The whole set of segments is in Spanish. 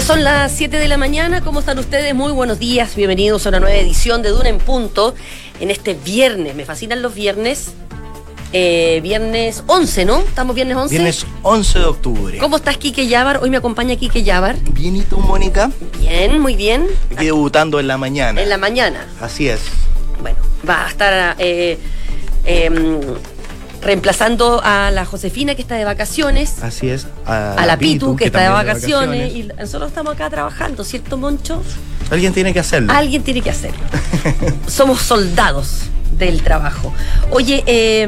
Son las 7 de la mañana, ¿cómo están ustedes? Muy buenos días, bienvenidos a una nueva edición de Duna en Punto. En este viernes, me fascinan los viernes. Viernes 11, ¿no? ¿Estamos viernes 11? Viernes 11 de octubre. ¿Cómo estás, Quique Yabar? Hoy me acompaña Quique Yabar. Bien, ¿y tú, Mónica? Bien, muy bien. Aquí debutando en la mañana. En la mañana. Así es. Bueno, va a estar reemplazando a la Josefina, que está de vacaciones. Así es. A la Pitu, que está de vacaciones. Y nosotros estamos acá trabajando, ¿cierto, Moncho? Alguien tiene que hacerlo. Alguien tiene que hacerlo. Somos soldados del trabajo. Oye,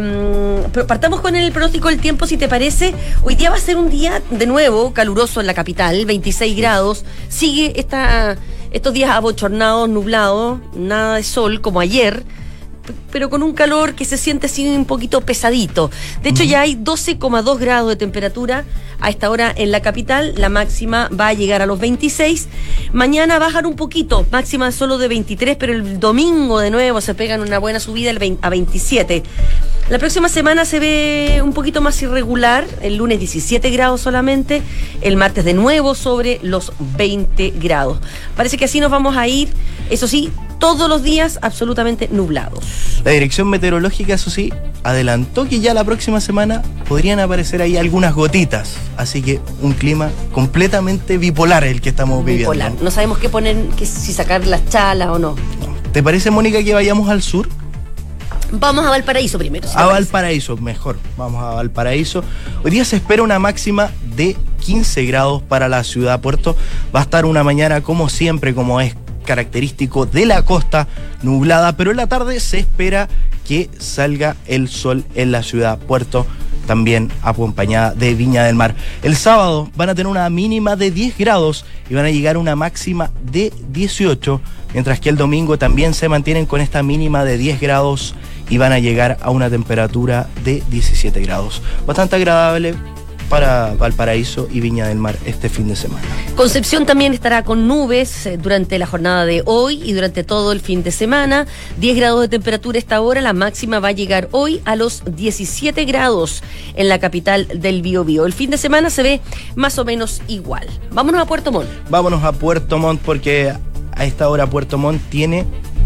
partamos con el pronóstico del tiempo, si te parece. Hoy día va a ser un día de nuevo caluroso en la capital, 26 grados. Sigue estos días abochornados, nublados, nada de sol como ayer, pero con un calor que se siente así un poquito pesadito. De hecho, ya hay 12,2 grados de temperatura a esta hora en la capital. La máxima va a llegar a los 26. Mañana bajan un poquito, máxima solo de 23, pero el domingo de nuevo se pegan una buena subida a 27. La próxima semana se ve un poquito más irregular, el lunes 17 grados solamente, el martes de nuevo sobre los 20 grados. Parece que así nos vamos a ir, eso sí, todos los días absolutamente nublados. La Dirección Meteorológica, eso sí, adelantó que ya la próxima semana podrían aparecer ahí algunas gotitas. Así que un clima completamente bipolar el que estamos viviendo. Bipolar, no sabemos qué poner, si sacar las chalas o no. ¿Te parece, Mónica, que vayamos al sur? Vamos a Valparaíso primero. A Valparaíso, mejor. Vamos a Valparaíso. Hoy día se espera una máxima de 15 grados para la ciudad Puerto. Va a estar una mañana, como siempre, como es característico de la costa, nublada, pero en la tarde se espera que salga el sol en la ciudad Puerto, también acompañada de Viña del Mar. El sábado van a tener una mínima de 10 grados y van a llegar a una máxima de 18, mientras que el domingo también se mantienen con esta mínima de 10 grados y van a llegar a una temperatura de 17 grados. Bastante agradable para Valparaíso y Viña del Mar este fin de semana. Concepción también estará con nubes durante la jornada de hoy y durante todo el fin de semana. 10 grados de temperatura esta hora, la máxima va a llegar hoy a los 17 grados en la capital del Biobío. El fin de semana se ve más o menos igual. Vámonos a Puerto Montt. Vámonos a Puerto Montt porque a esta hora Puerto Montt tiene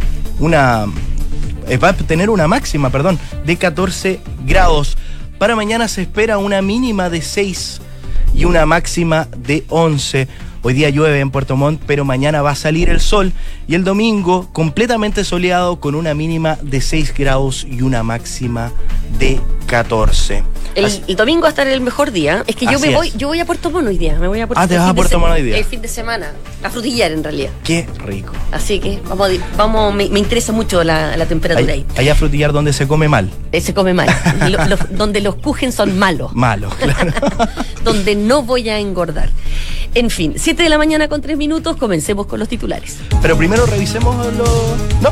va a tener una máxima, de 14 grados. Para mañana se espera una mínima de 6 y una máxima de 11. Hoy día llueve en Puerto Montt, pero mañana va a salir el sol. Y el domingo completamente soleado con una mínima de 6 grados y una máxima de 14. El domingo va a estar el mejor día. Es que yo voy a Puerto Montt hoy día. Me voy a Puerto ¿te vas a Puerto Montt hoy día? El fin de semana. A frutillar, en realidad. Qué rico. Así que vamos, me interesa mucho la temperatura ahí. Allá a frutillar donde se come mal. Se come mal. Donde los kuchen son malos. Malos, claro. Donde no voy a engordar. En fin, 7 de la mañana con 3 minutos, comencemos con los titulares. Pero primero revisemos No,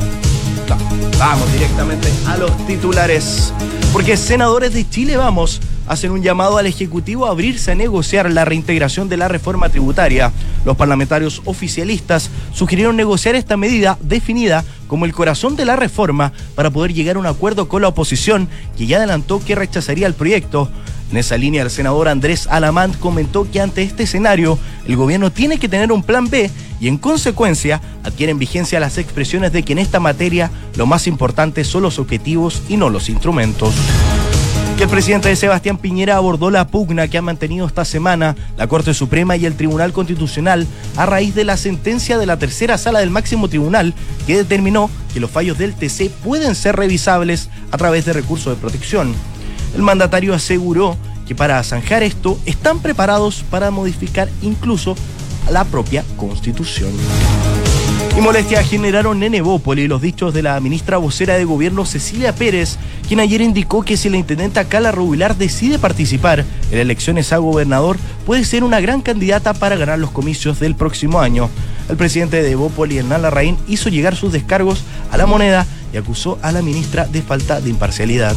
vamos directamente a los titulares. Porque senadores de Chile Vamos hacen un llamado al Ejecutivo a abrirse a negociar la reintegración de la reforma tributaria. Los parlamentarios oficialistas sugirieron negociar esta medida definida como el corazón de la reforma para poder llegar a un acuerdo con la oposición, que ya adelantó que rechazaría el proyecto. En esa línea, el senador Andrés Alamant comentó que ante este escenario, el gobierno tiene que tener un plan B y, en consecuencia, adquieren vigencia las expresiones de que en esta materia lo más importante son los objetivos y no los instrumentos. Que el presidente Sebastián Piñera abordó la pugna que han mantenido esta semana la Corte Suprema y el Tribunal Constitucional a raíz de la sentencia de la tercera sala del máximo tribunal, que determinó que los fallos del TC pueden ser revisables a través de recursos de protección. El mandatario aseguró que para zanjar esto están preparados para modificar incluso la propia Constitución. Y molestia generaron en Evópoli los dichos de la ministra vocera de Gobierno Cecilia Pérez, quien ayer indicó que si la intendenta Carla Rubilar decide participar en elecciones a gobernador, puede ser una gran candidata para ganar los comicios del próximo año. El presidente de Evópoli, Hernán Larraín, hizo llegar sus descargos a La Moneda y acusó a la ministra de falta de imparcialidad.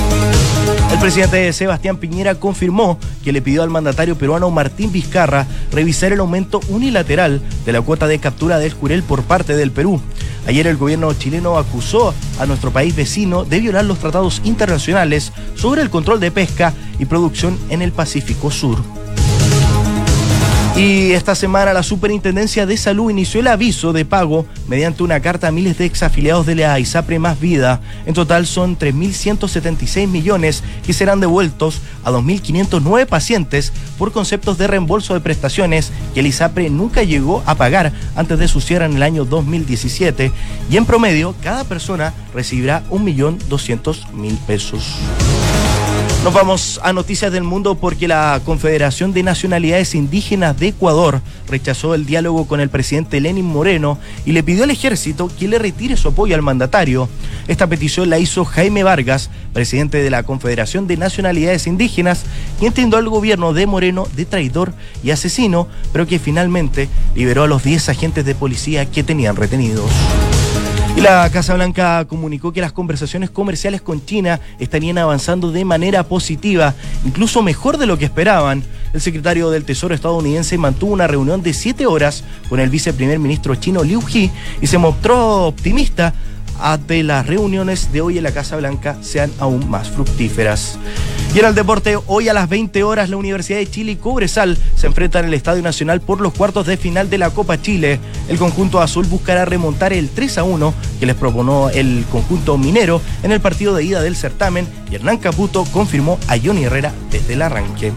El presidente Sebastián Piñera confirmó que le pidió al mandatario peruano Martín Vizcarra revisar el aumento unilateral de la cuota de captura del jurel por parte del Perú. Ayer el gobierno chileno acusó a nuestro país vecino de violar los tratados internacionales sobre el control de pesca y producción en el Pacífico Sur. Y esta semana la Superintendencia de Salud inició el aviso de pago mediante una carta a miles de exafiliados de la ISAPRE Más Vida. En total son 3.176 millones que serán devueltos a 2.509 pacientes por conceptos de reembolso de prestaciones que el ISAPRE nunca llegó a pagar antes de su cierre en el año 2017. Y en promedio, cada persona recibirá 1.200.000 pesos. Nos vamos a noticias del mundo porque la Confederación de Nacionalidades Indígenas de Ecuador rechazó el diálogo con el presidente Lenín Moreno y le pidió al ejército que le retire su apoyo al mandatario. Esta petición la hizo Jaime Vargas, presidente de la Confederación de Nacionalidades Indígenas, quien tildó al gobierno de Moreno de traidor y asesino, pero que finalmente liberó a los 10 agentes de policía que tenían retenidos. Y la Casa Blanca comunicó que las conversaciones comerciales con China estarían avanzando de manera positiva, incluso mejor de lo que esperaban. El secretario del Tesoro estadounidense mantuvo una reunión de 7 horas con el viceprimer ministro chino Liu He y se mostró optimista de las reuniones de hoy en la Casa Blanca sean aún más fructíferas. Y en el deporte, hoy a las 20 horas la Universidad de Chile y Cobresal se enfrentan en el Estadio Nacional por los cuartos de final de la Copa Chile. El conjunto azul buscará remontar el 3-1 que les proponó el conjunto minero en el partido de ida del certamen, y Hernán Caputo confirmó a Johnny Herrera desde el arranque.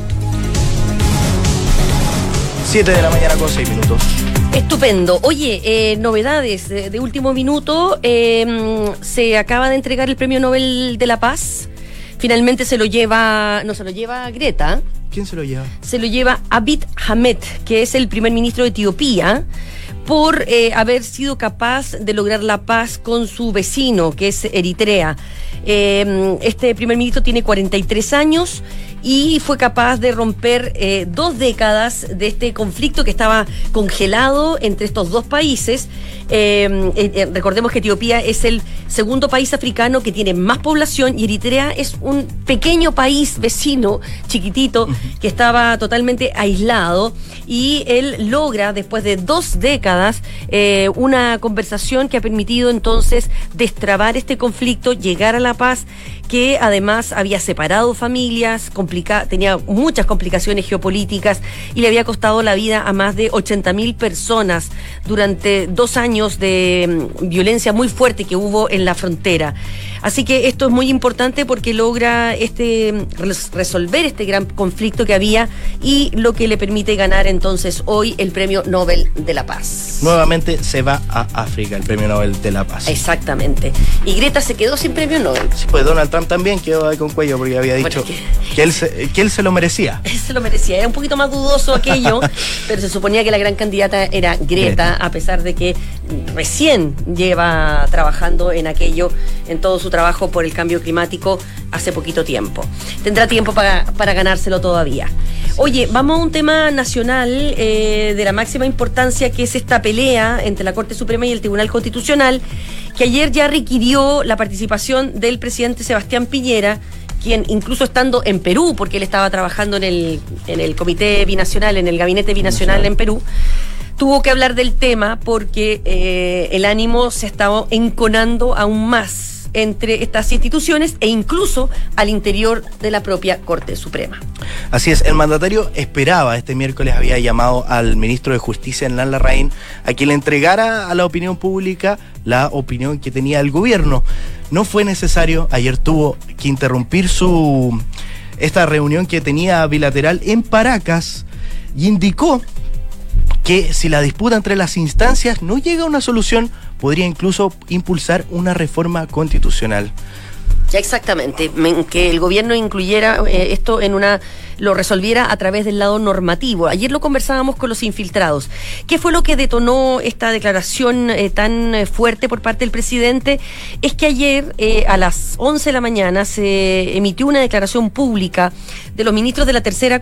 7 de la mañana con 6 minutos. Estupendo. Oye, novedades de último minuto. Se acaba de entregar el Premio Nobel de la Paz. Finalmente no se lo lleva Greta. ¿Quién se lo lleva? Se lo lleva Abiy Ahmed, que es el primer ministro de Etiopía, por haber sido capaz de lograr la paz con su vecino, que es Eritrea. Este primer ministro tiene 43 años y fue capaz de romper 2 décadas de este conflicto que estaba congelado entre estos dos países. Recordemos que Etiopía es el segundo país africano que tiene más población y Eritrea es un pequeño país vecino, chiquitito, que estaba totalmente aislado, y él logra, después de 2 décadas, una conversación que ha permitido entonces destrabar este conflicto, llegar a la paz, que además había separado familias, tenía muchas complicaciones geopolíticas y le había costado la vida a más de 80.000 personas durante 2 años de violencia muy fuerte que hubo en la frontera. Así que esto es muy importante porque logra resolver este gran conflicto que había, y lo que le permite ganar entonces hoy el Premio Nobel de la Paz. Nuevamente se va a África el Premio Nobel de la Paz. Exactamente. Y Greta se quedó sin Premio Nobel. Sí, pues Donald Trump también quedó ahí con cuello porque había dicho que él se lo merecía. Él se lo merecía. Era un poquito más dudoso aquello, pero se suponía que la gran candidata era Greta, a pesar de que recién lleva trabajando en aquello, en todo su trabajo por el cambio climático, hace poquito tiempo. Tendrá tiempo para ganárselo todavía. Oye, vamos a un tema nacional de la máxima importancia, que es esta pelea entre la Corte Suprema y el Tribunal Constitucional, que ayer ya requirió la participación del presidente Sebastián Piñera, quien, incluso estando en Perú, porque él estaba trabajando en el comité binacional, en el gabinete binacional en Perú, tuvo que hablar del tema porque el ánimo se estaba enconando aún más entre estas instituciones e incluso al interior de la propia Corte Suprema. Así es, el mandatario esperaba, este miércoles había llamado al ministro de Justicia, Hernán Larraín, a que le entregara a la opinión pública la opinión que tenía el gobierno. No fue necesario, ayer tuvo que interrumpir esta reunión que tenía bilateral en Paracas, y indicó que si la disputa entre las instancias no llega a una solución, podría incluso impulsar una reforma constitucional. Ya, exactamente, que el gobierno incluyera esto lo resolviera a través del lado normativo. Ayer lo conversábamos con los infiltrados. ¿Qué fue lo que detonó esta declaración tan fuerte por parte del presidente? Es que ayer a las 11 de la mañana se emitió una declaración pública de los ministros de la tercera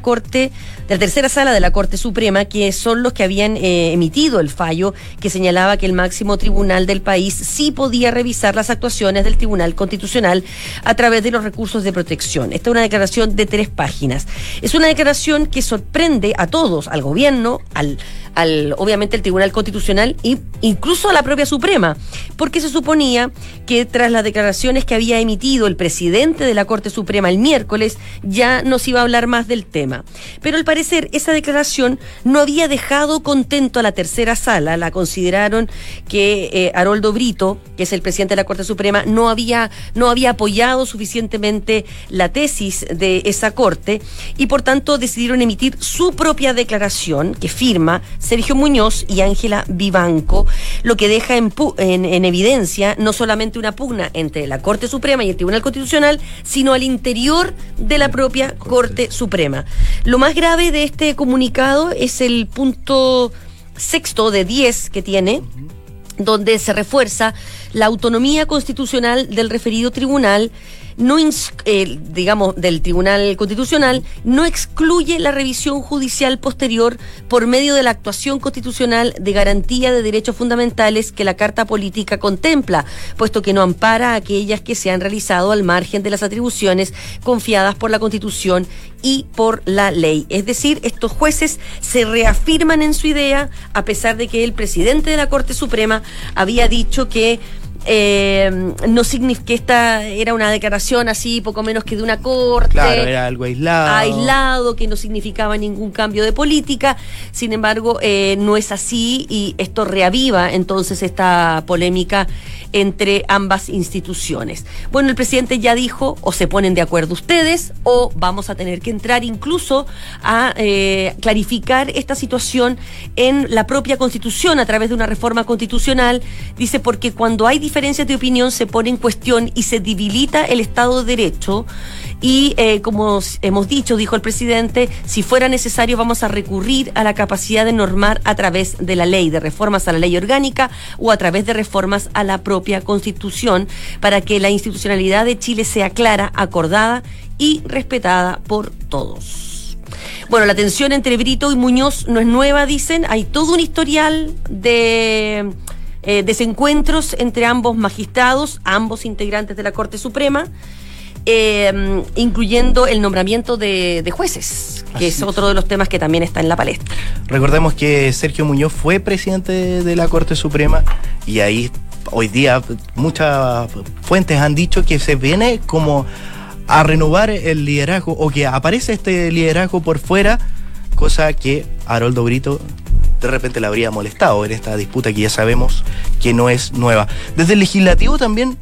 sala de la Corte Suprema, que son los que habían emitido el fallo que señalaba que el máximo tribunal del país sí podía revisar las actuaciones del Tribunal Constitucional a través de los recursos de protección. Esta es una declaración de 3 páginas. Es una declaración que sorprende a todos, al gobierno, obviamente el Tribunal Constitucional e incluso a la propia Suprema, porque se suponía que tras las declaraciones que había emitido el presidente de la Corte Suprema el miércoles, ya no se iba a hablar más del tema. Pero al parecer esa declaración no había dejado contento a la tercera sala. La consideraron que Haroldo Brito, que es el presidente de la Corte Suprema, no había apoyado suficientemente la tesis de esa Corte y por tanto decidieron emitir su propia declaración que firma Sergio Muñoz y Ángela Vivanco, lo que deja en evidencia no solamente una pugna entre la Corte Suprema y el Tribunal Constitucional, sino al interior de la propia Corte Suprema. Lo más grave de este comunicado es el punto 6 de 10 que tiene, donde se refuerza la autonomía constitucional del referido tribunal, del Tribunal Constitucional, no excluye la revisión judicial posterior por medio de la actuación constitucional de garantía de derechos fundamentales que la Carta Política contempla, puesto que no ampara a aquellas que se han realizado al margen de las atribuciones confiadas por la Constitución y por la ley. Es decir, estos jueces se reafirman en su idea, a pesar de que el presidente de la Corte Suprema había dicho que no significa que esta era una declaración así poco menos que de una corte, claro, era algo aislado, que no significaba ningún cambio de política. Sin embargo, no es así y esto reaviva entonces esta polémica entre ambas instituciones. Bueno, el presidente ya dijo, o se ponen de acuerdo ustedes o vamos a tener que entrar incluso a clarificar esta situación en la propia Constitución a través de una reforma constitucional. Dice, porque cuando hay diferencias de opinión se pone en cuestión y se debilita el Estado de Derecho y como hemos dicho, dijo el presidente, si fuera necesario vamos a recurrir a la capacidad de normar a través de la ley, de reformas a la ley orgánica o a través de reformas a la propia Constitución para que la institucionalidad de Chile sea clara, acordada y respetada por todos. Bueno, la tensión entre Brito y Muñoz no es nueva, dicen, hay todo un historial de desencuentros entre ambos magistrados, ambos integrantes de la Corte Suprema, incluyendo el nombramiento de jueces, que es otro de los temas que también está en la palestra. Recordemos que Sergio Muñoz fue presidente de la Corte Suprema y ahí hoy día muchas fuentes han dicho que se viene como a renovar el liderazgo o que aparece este liderazgo por fuera, cosa que Haroldo Brito de repente le habría molestado en esta disputa que ya sabemos que no es nueva. Desde el legislativo también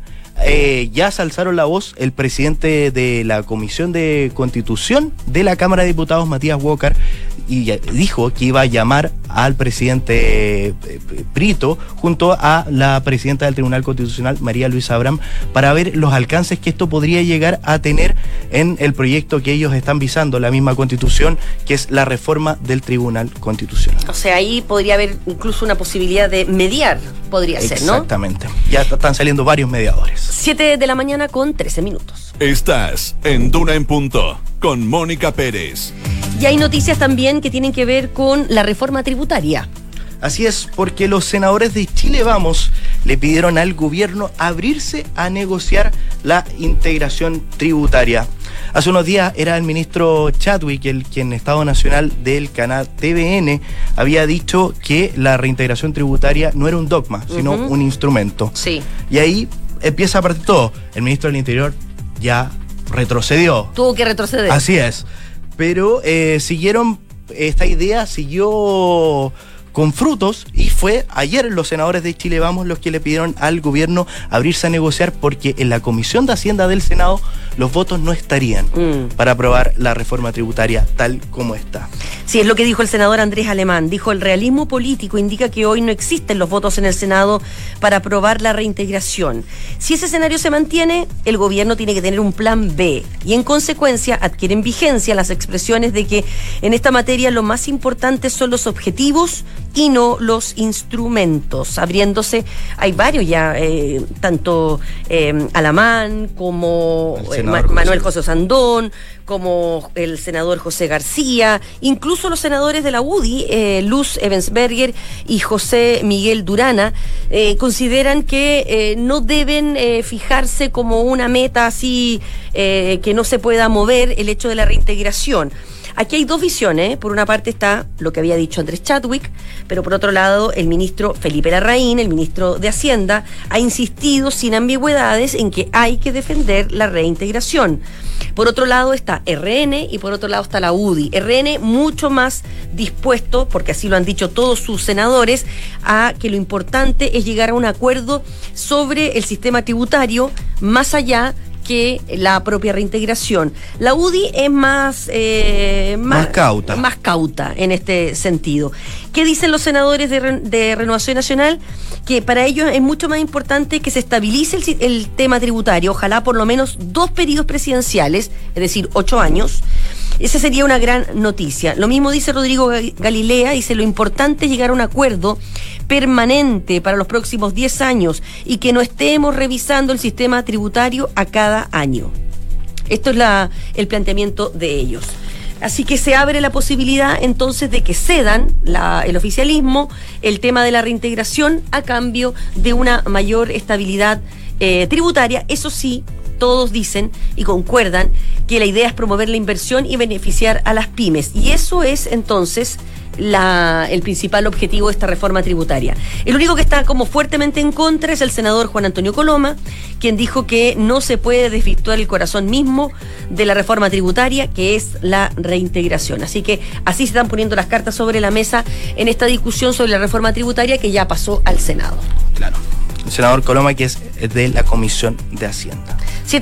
ya se alzaron la voz el presidente de la Comisión de Constitución de la Cámara de Diputados, Matías Walker, y dijo que iba a llamar al presidente Brito junto a la presidenta del Tribunal Constitucional, María Luisa Abraham, para ver los alcances que esto podría llegar a tener en el proyecto que ellos están visando, la misma Constitución, que es la reforma del Tribunal Constitucional. O sea, ahí podría haber incluso una posibilidad de mediar, podría ser, ¿no? Exactamente. Ya están saliendo varios mediadores. 7 de la mañana con 13 minutos. Estás en Duna en Punto, con Mónica Pérez. Y hay noticias también que tienen que ver con la reforma tributaria. Así es, porque los senadores de Chile Vamos le pidieron al gobierno abrirse a negociar la integración tributaria. Hace unos días era el ministro Chadwick, quien en Estado Nacional del canal TVN había dicho que la reintegración tributaria no era un dogma, sino un instrumento. Sí. Y ahí empieza a partir todo. El ministro del Interior ya retrocedió. Tuvo que retroceder. Así es. Pero esta idea siguió con frutos y fue ayer los senadores de Chile Vamos los que le pidieron al gobierno abrirse a negociar porque en la Comisión de Hacienda del Senado los votos no estarían para aprobar la reforma tributaria tal como está. Sí, es lo que dijo el senador Andrés Alemán. Dijo, el realismo político indica que hoy no existen los votos en el Senado para aprobar la reintegración. Si ese escenario se mantiene, el gobierno tiene que tener un plan B y en consecuencia adquieren vigencia las expresiones de que en esta materia lo más importante son los objetivos y no los instrumentos. Abriéndose, hay varios ya, tanto Alamán como Manuel José Osandón, como el senador José García, incluso los senadores de la UDI, Luz Ebensberger y José Miguel Durana, consideran que no deben fijarse como una meta así que no se pueda mover el hecho de la reintegración. Aquí hay dos visiones. Por una parte está lo que había dicho Andrés Chadwick, pero por otro lado el ministro Felipe Larraín, el ministro de Hacienda, ha insistido sin ambigüedades en que hay que defender la reintegración. Por otro lado está RN y por otro lado está la UDI. RN mucho más dispuesto, porque así lo han dicho todos sus senadores, a que lo importante es llegar a un acuerdo sobre el sistema tributario más allá que la propia reintegración. La UDI es más cauta en este sentido. ¿Qué dicen los senadores de Renovación Nacional? Que para ellos es mucho más importante que se estabilice el tema tributario, ojalá por lo menos 2 periodos presidenciales, es decir, 8 años. Esa sería una gran noticia. Lo mismo dice Rodrigo Galilea, dice lo importante es llegar a un acuerdo permanente para los próximos 10 años y que no estemos revisando el sistema tributario a cada año. Esto es el planteamiento de ellos. Así que se abre la posibilidad entonces de que cedan el oficialismo el tema de la reintegración a cambio de una mayor estabilidad tributaria. Eso sí, todos dicen y concuerdan que la idea es promover la inversión y beneficiar a las pymes. Y eso es entonces el principal objetivo de esta reforma tributaria. El único que está como fuertemente en contra es el senador Juan Antonio Coloma, quien dijo que no se puede desvirtuar el corazón mismo de la reforma tributaria, que es la reintegración. Así que así se están poniendo las cartas sobre la mesa en esta discusión sobre la reforma tributaria que ya pasó al Senado. Claro. El senador Coloma, que es de la Comisión de Hacienda.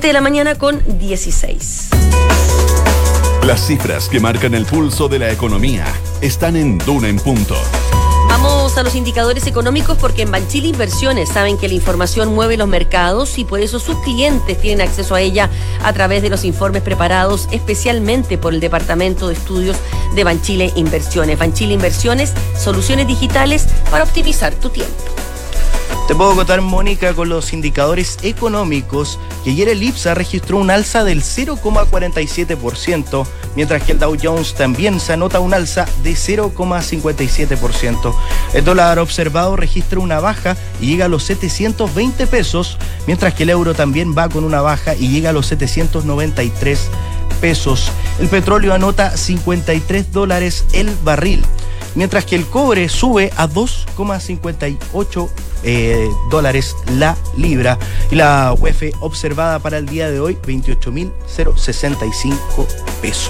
7:16 a.m. Las cifras que marcan el pulso de la economía están en Duna en Punto. Vamos a los indicadores económicos porque en Banchile Inversiones saben que la información mueve los mercados y por eso sus clientes tienen acceso a ella a través de los informes preparados especialmente por el Departamento de Estudios de Banchile Inversiones. Banchile Inversiones, soluciones digitales para optimizar tu tiempo. Te puedo contar, Mónica, con los indicadores económicos que ayer el IPSA registró un alza del 0,47%, mientras que el Dow Jones también se anota un alza de 0,57%. El dólar observado registra una baja y llega a los 720 pesos, mientras que el euro también va con una baja y llega a los 793 pesos. El petróleo anota $53 el barril, mientras que el cobre sube a 2,58 dólares la libra, y la UEF observada para el día de hoy 28.065 pesos.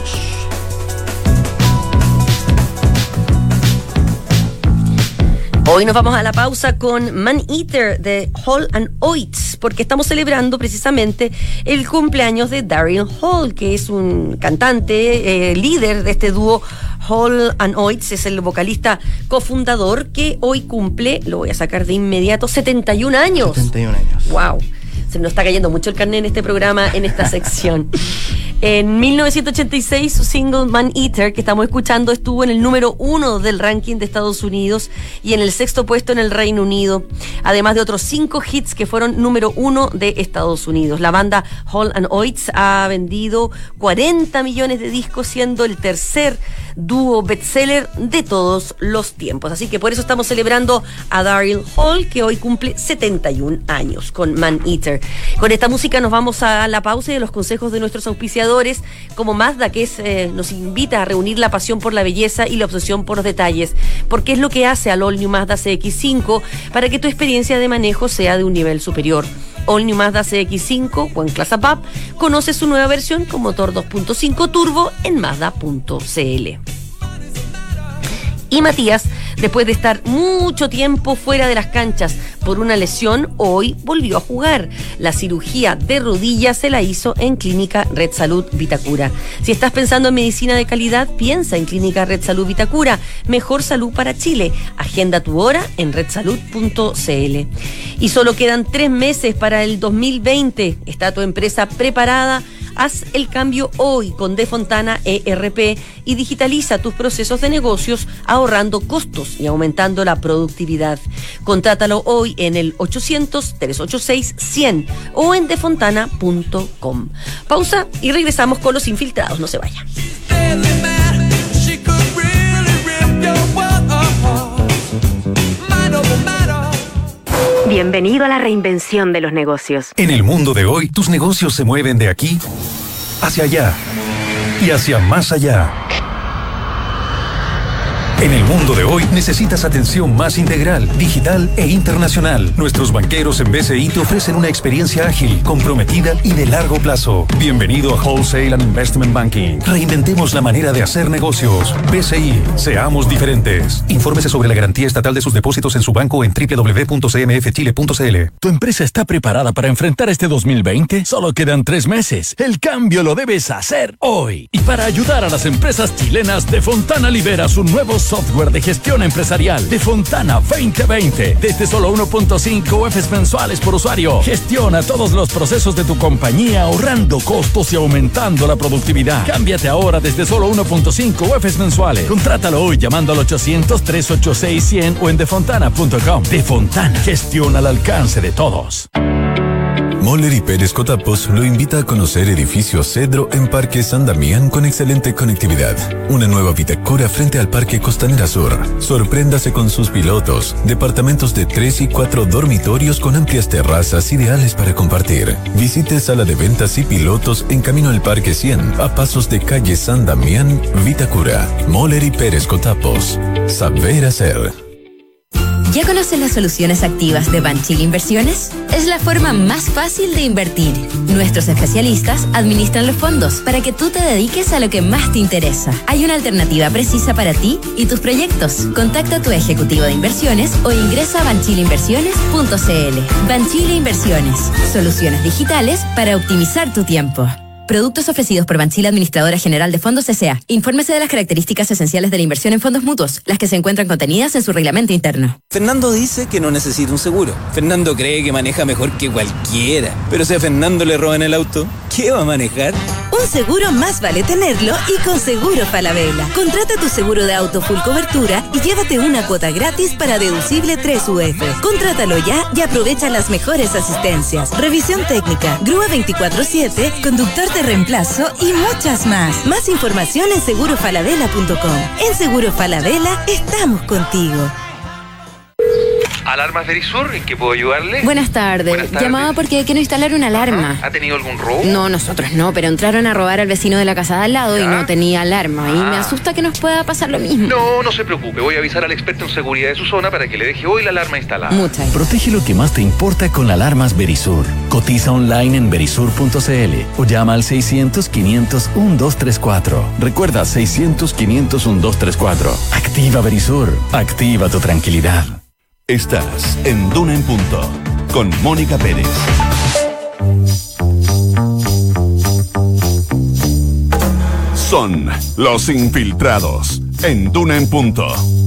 Hoy nos vamos a la pausa con Man Eater de Hall & Oates, porque estamos celebrando precisamente el cumpleaños de Daryl Hall, que es un cantante, líder de este dúo Hall & Oates, es el vocalista cofundador que hoy cumple, lo voy a sacar de inmediato, 71 años. 71 años. ¡Wow! Se nos está cayendo mucho el carnet en este programa, en esta sección. En 1986, su single Man Eater, que estamos escuchando, estuvo en el número 1 del ranking de Estados Unidos y en el 6º puesto en el Reino Unido, además de otros 5 hits que fueron número 1 de Estados Unidos. La banda Hall & Oates ha vendido 40 millones de discos, siendo el tercer dúo bestseller de todos los tiempos. Así que por eso estamos celebrando a Daryl Hall, que hoy cumple 71 años con Man Eater. Con esta música nos vamos a la pausa y a los consejos de nuestros auspiciadores, como Mazda, que nos invita a reunir la pasión por la belleza y la obsesión por los detalles, porque es lo que hace al All New Mazda CX-5 para que tu experiencia de manejo sea de un nivel superior. All New Mazda CX-5 o en Class Up, conoce su nueva versión con motor 2.5 turbo en Mazda.cl. Y Matías, después de estar mucho tiempo fuera de las canchas por una lesión, hoy volvió a jugar. La cirugía de rodilla se la hizo en Clínica Red Salud Vitacura. Si estás pensando en medicina de calidad, piensa en Clínica Red Salud Vitacura. Mejor salud para Chile. Agenda tu hora en redsalud.cl. Y solo quedan 3 meses para el 2020. ¿Está tu empresa preparada? Haz el cambio hoy con De Fontana ERP y digitaliza tus procesos de negocios ahorrando costos y aumentando la productividad. Contrátalo hoy en el 800-386-100 o en defontana.com. Pausa y regresamos con los infiltrados. No se vayan. Bienvenido a la reinvención de los negocios. En el mundo de hoy, tus negocios se mueven de aquí hacia allá y hacia más allá. En el mundo de hoy necesitas atención más integral, digital e internacional. Nuestros banqueros en BCI te ofrecen una experiencia ágil, comprometida y de largo plazo. Bienvenido a Wholesale and Investment Banking. Reinventemos la manera de hacer negocios. BCI, seamos diferentes. Infórmese sobre la garantía estatal de sus depósitos en su banco en www.cmfchile.cl. ¿Tu empresa está preparada para enfrentar este 2020? Solo quedan 3 meses. El cambio lo debes hacer hoy. Y para ayudar a las empresas chilenas, De Fontana libera su nuevo software de gestión empresarial, De Fontana 2020. Desde solo 1.5 UFs mensuales por usuario. Gestiona todos los procesos de tu compañía, ahorrando costos y aumentando la productividad. Cámbiate ahora desde solo 1.5 UFs mensuales. Contrátalo hoy llamando al 800-386-100 o en defontana.com. De Fontana, gestiona al alcance de todos. Moller y Pérez Cotapos lo invita a conocer Edificio Cedro en Parque San Damián con excelente conectividad. Una nueva Vitacura frente al Parque Costanera Sur. Sorpréndase con sus pilotos. Departamentos de 3 y 4 dormitorios con amplias terrazas ideales para compartir. Visite sala de ventas y pilotos en camino al Parque 100, a pasos de calle San Damián, Vitacura. Moller y Pérez Cotapos. Saber hacer. ¿Ya conoces las soluciones activas de Banchile Inversiones? Es la forma más fácil de invertir. Nuestros especialistas administran los fondos para que tú te dediques a lo que más te interesa. Hay una alternativa precisa para ti y tus proyectos. Contacta a tu ejecutivo de inversiones o ingresa a banchileinversiones.cl. Banchile Inversiones. Soluciones digitales para optimizar tu tiempo. Productos ofrecidos por Banchile Administradora General de Fondos S.A. Infórmese de las características esenciales de la inversión en fondos mutuos, las que se encuentran contenidas en su reglamento interno. Fernando dice que no necesita un seguro. Fernando cree que maneja mejor que cualquiera. Pero si a Fernando le roban el auto, ¿qué va a manejar? Un seguro más vale tenerlo y con Seguro Falabella. Contrata tu seguro de auto full cobertura y llévate una cuota gratis para deducible 3 UF. Contrátalo ya y aprovecha las mejores asistencias. Revisión técnica, grúa 24/7, conductor de reemplazo y muchas más. Más información en segurofalabella.com. En Seguro Falabella estamos contigo. ¿Alarmas Verisur? ¿En qué puedo ayudarle? Buenas tardes. Llamaba porque quiero instalar una alarma. ¿Ha tenido algún robo? No, nosotros no, pero entraron a robar al vecino de la casa de al lado y no tenía alarma. Y me asusta que nos pueda pasar lo mismo. No se preocupe. Voy a avisar al experto en seguridad de su zona para que le deje hoy la alarma instalada. Muchas gracias. Protege lo que más te importa con alarmas Verisur. Cotiza online en verisur.cl o llama al 600-500-1234. Recuerda 600-500-1234. Activa Verisur. Activa tu tranquilidad. Estás en Duna en Punto, con Mónica Pérez. Son los infiltrados, en Duna en Punto.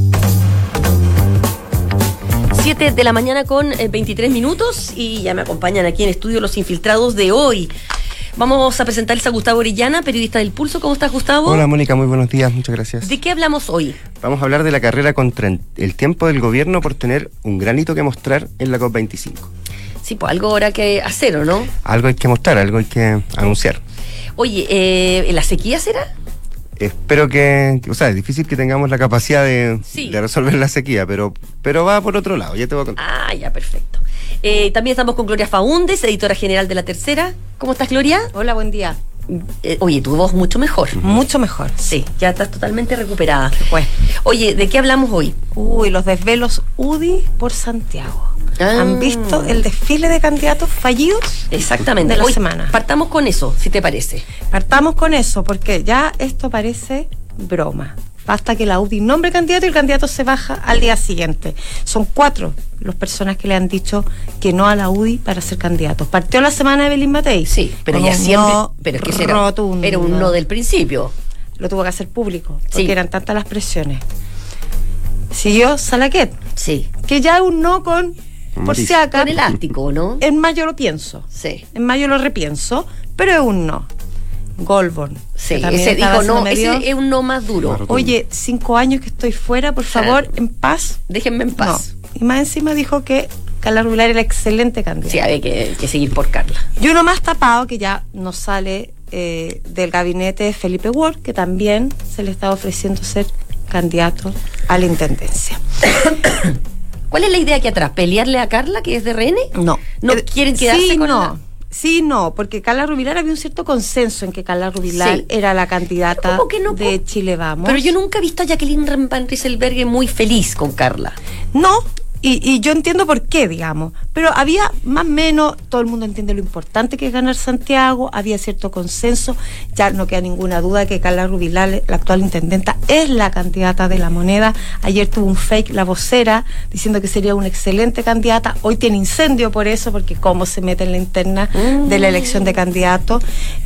7 de la mañana con 23 minutos y ya me acompañan aquí en estudio los infiltrados de hoy. Vamos a presentarles a Gustavo Orellana, periodista del Pulso. ¿Cómo estás, Gustavo? Hola, Mónica, muy buenos días, muchas gracias. ¿De qué hablamos hoy? Vamos a hablar de la carrera contra el tiempo del gobierno por tener un granito que mostrar en la COP25. Sí, pues algo habrá que hacer, ¿o no? Algo hay que mostrar, algo hay que anunciar. Oye, ¿la sequía será? Espero que, o sea, es difícil que tengamos la capacidad de resolver la sequía, pero va por otro lado, ya te voy a contar. Ah, ya, perfecto. También estamos con Gloria Faúndez, editora general de La Tercera. ¿Cómo estás, Gloria? Hola, buen día. Oye, tu voz mucho mejor. Mucho mejor. Sí, ya estás totalmente recuperada. Pues. Oye, ¿de qué hablamos hoy? Los desvelos UDI por Santiago. ¿Han visto el desfile de candidatos fallidos? Exactamente. De la semana. Partamos con eso, si te parece. Partamos con eso, porque ya esto parece broma. Basta que la UDI nombre candidato y el candidato se baja al día siguiente. Son 4 las personas que le han dicho que no a la UDI para ser candidatos. Partió la semana de Belín Matei. Sí, pero ya siempre. Pero es que era un no del principio. Lo tuvo que hacer público, porque eran tantas las presiones. Siguió Salaquet. Sí. Que ya es un no con por si acaso. Con elástico, ¿no? En mayo lo pienso. Sí. En mayo lo repienso, pero es un no. Goldborn. Sí, ese dijo no, ese es un no más duro. Oye, 5 años que estoy fuera, por favor, en paz. Déjenme en paz. No. Y más encima dijo que Carla Rubilar era excelente candidato. Sí, había que seguir por Carla. Y uno más tapado que ya no sale del gabinete de Felipe Ward, que también se le está ofreciendo ser candidato a la intendencia. ¿Cuál es la idea aquí atrás? ¿Pelearle a Carla, que es de RN? No. ¿No quieren quedarse con no? la... Sí, no, porque Carla Rubilar había un cierto consenso en que Carla Rubilar era la candidata de Chile Vamos. Pero yo nunca he visto a Jacqueline Van Rieselberghe muy feliz con Carla. No, y yo entiendo por qué, digamos. Pero había más o menos, todo el mundo entiende lo importante que es ganar Santiago, había cierto consenso, ya no queda ninguna duda que Carla Rubilar, la actual intendenta, es la candidata de La Moneda. Ayer tuvo un fake la vocera diciendo que sería una excelente candidata. Hoy tiene incendio por eso, porque cómo se mete en la interna de la elección de candidatos.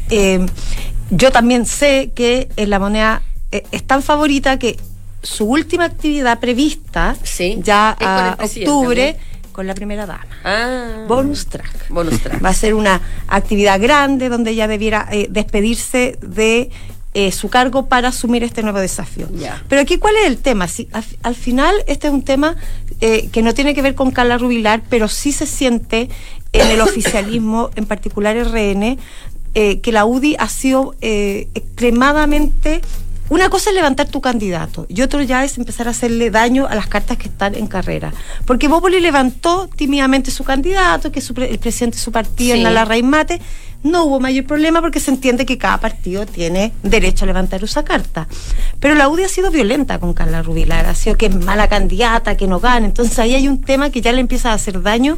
Yo también sé que en La Moneda es tan favorita que su última actividad prevista ya a octubre con la primera dama. Bonus track. Va a ser una actividad grande donde ella debiera despedirse de su cargo para asumir este nuevo desafío. Pero aquí, ¿cuál es el tema? Si, al final, este es un tema que no tiene que ver con Carla Rubilar, pero sí se siente en el oficialismo, en particular RN, que la UDI ha sido extremadamente... Una cosa es levantar tu candidato y otro ya es empezar a hacerle daño a las cartas que están en carrera. Porque Bópoli levantó tímidamente su candidato, que es el presidente de su partido, en la Larraín Mate. No hubo mayor problema porque se entiende que cada partido tiene derecho a levantar esa carta. Pero la UDI ha sido violenta con Carla Rubilar, ha sido que es mala candidata, que no gana. Entonces ahí hay un tema que ya le empieza a hacer daño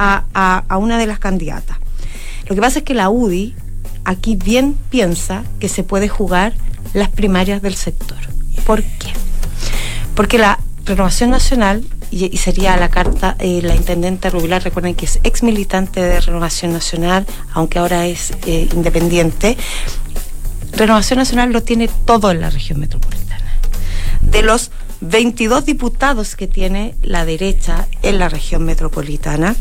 a una de las candidatas. Lo que pasa es que la UDI aquí bien piensa que se puede jugar las primarias del sector. ¿Por qué? Porque la Renovación Nacional, y sería la carta, la intendente Rubilar, recuerden que es ex militante de Renovación Nacional, aunque ahora es independiente. Renovación Nacional lo tiene todo en la región metropolitana. De los 22 diputados que tiene la derecha en la región metropolitana,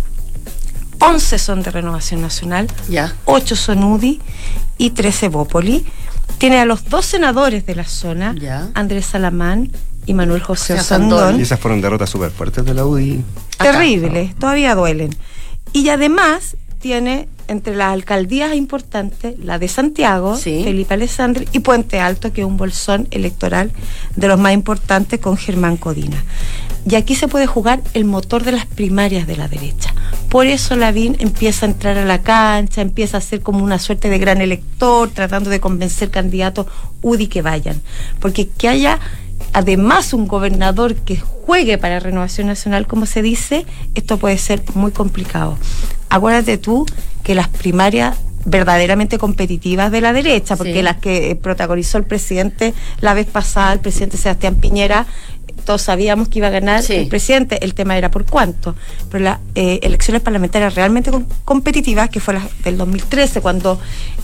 11 son de Renovación Nacional, 8 son UDI y 13 Bópoli. Tiene a los 2 senadores de la zona, Andrés Salamán y Manuel José Osandón. Y esas fueron derrotas súper fuertes de la UDI. Terribles, todavía duelen. Y además tiene entre las alcaldías importantes la de Santiago, Felipe Alessandri, y Puente Alto, que es un bolsón electoral de los más importantes, con Germán Codina. Y aquí se puede jugar el motor de las primarias de la derecha. Por eso Lavín empieza a entrar a la cancha, empieza a ser como una suerte de gran elector, tratando de convencer candidatos UDI que vayan. Porque que haya además un gobernador que juegue para Renovación Nacional, como se dice, esto puede ser muy complicado. Acuérdate tú que las primarias verdaderamente competitivas de la derecha, porque las que protagonizó el presidente la vez pasada, el presidente Sebastián Piñera, todos sabíamos que iba a ganar el presidente, el tema era por cuánto, pero las elecciones parlamentarias realmente competitivas, que fue la del 2013, cuando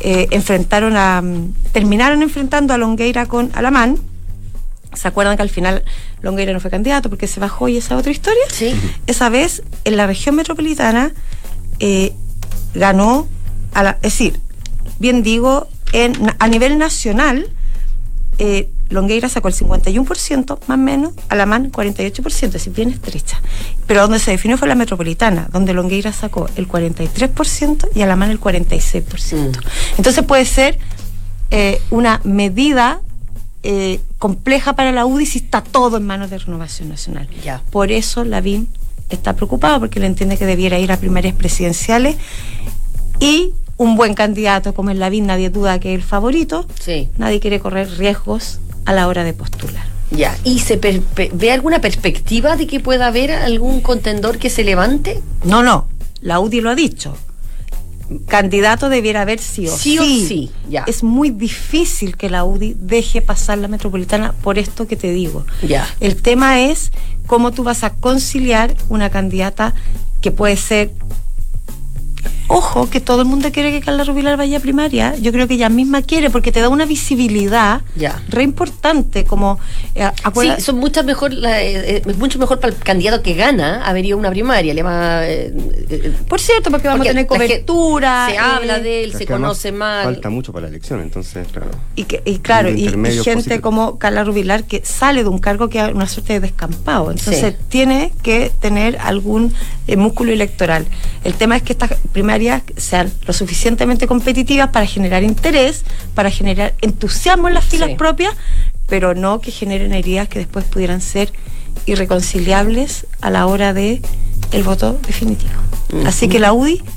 terminaron enfrentando a Longueira con Alamán. ¿Se acuerdan que al final Longueira no fue candidato porque se bajó y esa otra historia? Esa vez en la región metropolitana ganó, es decir, bien digo, a nivel nacional, Longueira sacó el 51%, más o menos, Alamán 48%, es decir, bien estrecha. Pero donde se definió fue la metropolitana, donde Longueira sacó el 43% y Alamán el 46%. Entonces puede ser una medida compleja para la UDI si está todo en manos de Renovación Nacional. Por eso Lavín está preocupado, porque le entiende que debiera ir a primarias presidenciales, y un buen candidato como el Lavín, nadie duda que es el favorito, nadie quiere correr riesgos a la hora de postular. ¿Y se ve alguna perspectiva de que pueda haber algún contendor que se levante? No, la UDI lo ha dicho. Candidato debiera haber sí o sí. Es muy difícil que la UDI deje pasar la metropolitana por esto que te digo. El tema es cómo tú vas a conciliar una candidata que puede ser... Ojo, que todo el mundo quiere que Carla Rubilar vaya a primaria. Yo creo que ella misma quiere, porque te da una visibilidad re importante. Como, son mucho mejor para el candidato que gana haber ido a una primaria. Por cierto, porque vamos a tener cobertura. Se habla de él, se conoce mal. Falta mucho para la elección, entonces, claro. Y gente como Carla Rubilar, que sale de un cargo que es una suerte de descampado. Entonces tiene que tener algún músculo electoral. El tema es que estas primarias sean lo suficientemente competitivas para generar interés, para generar entusiasmo en las filas propias, pero no que generen heridas que después pudieran ser irreconciliables a la hora de el voto definitivo. Así que la UDI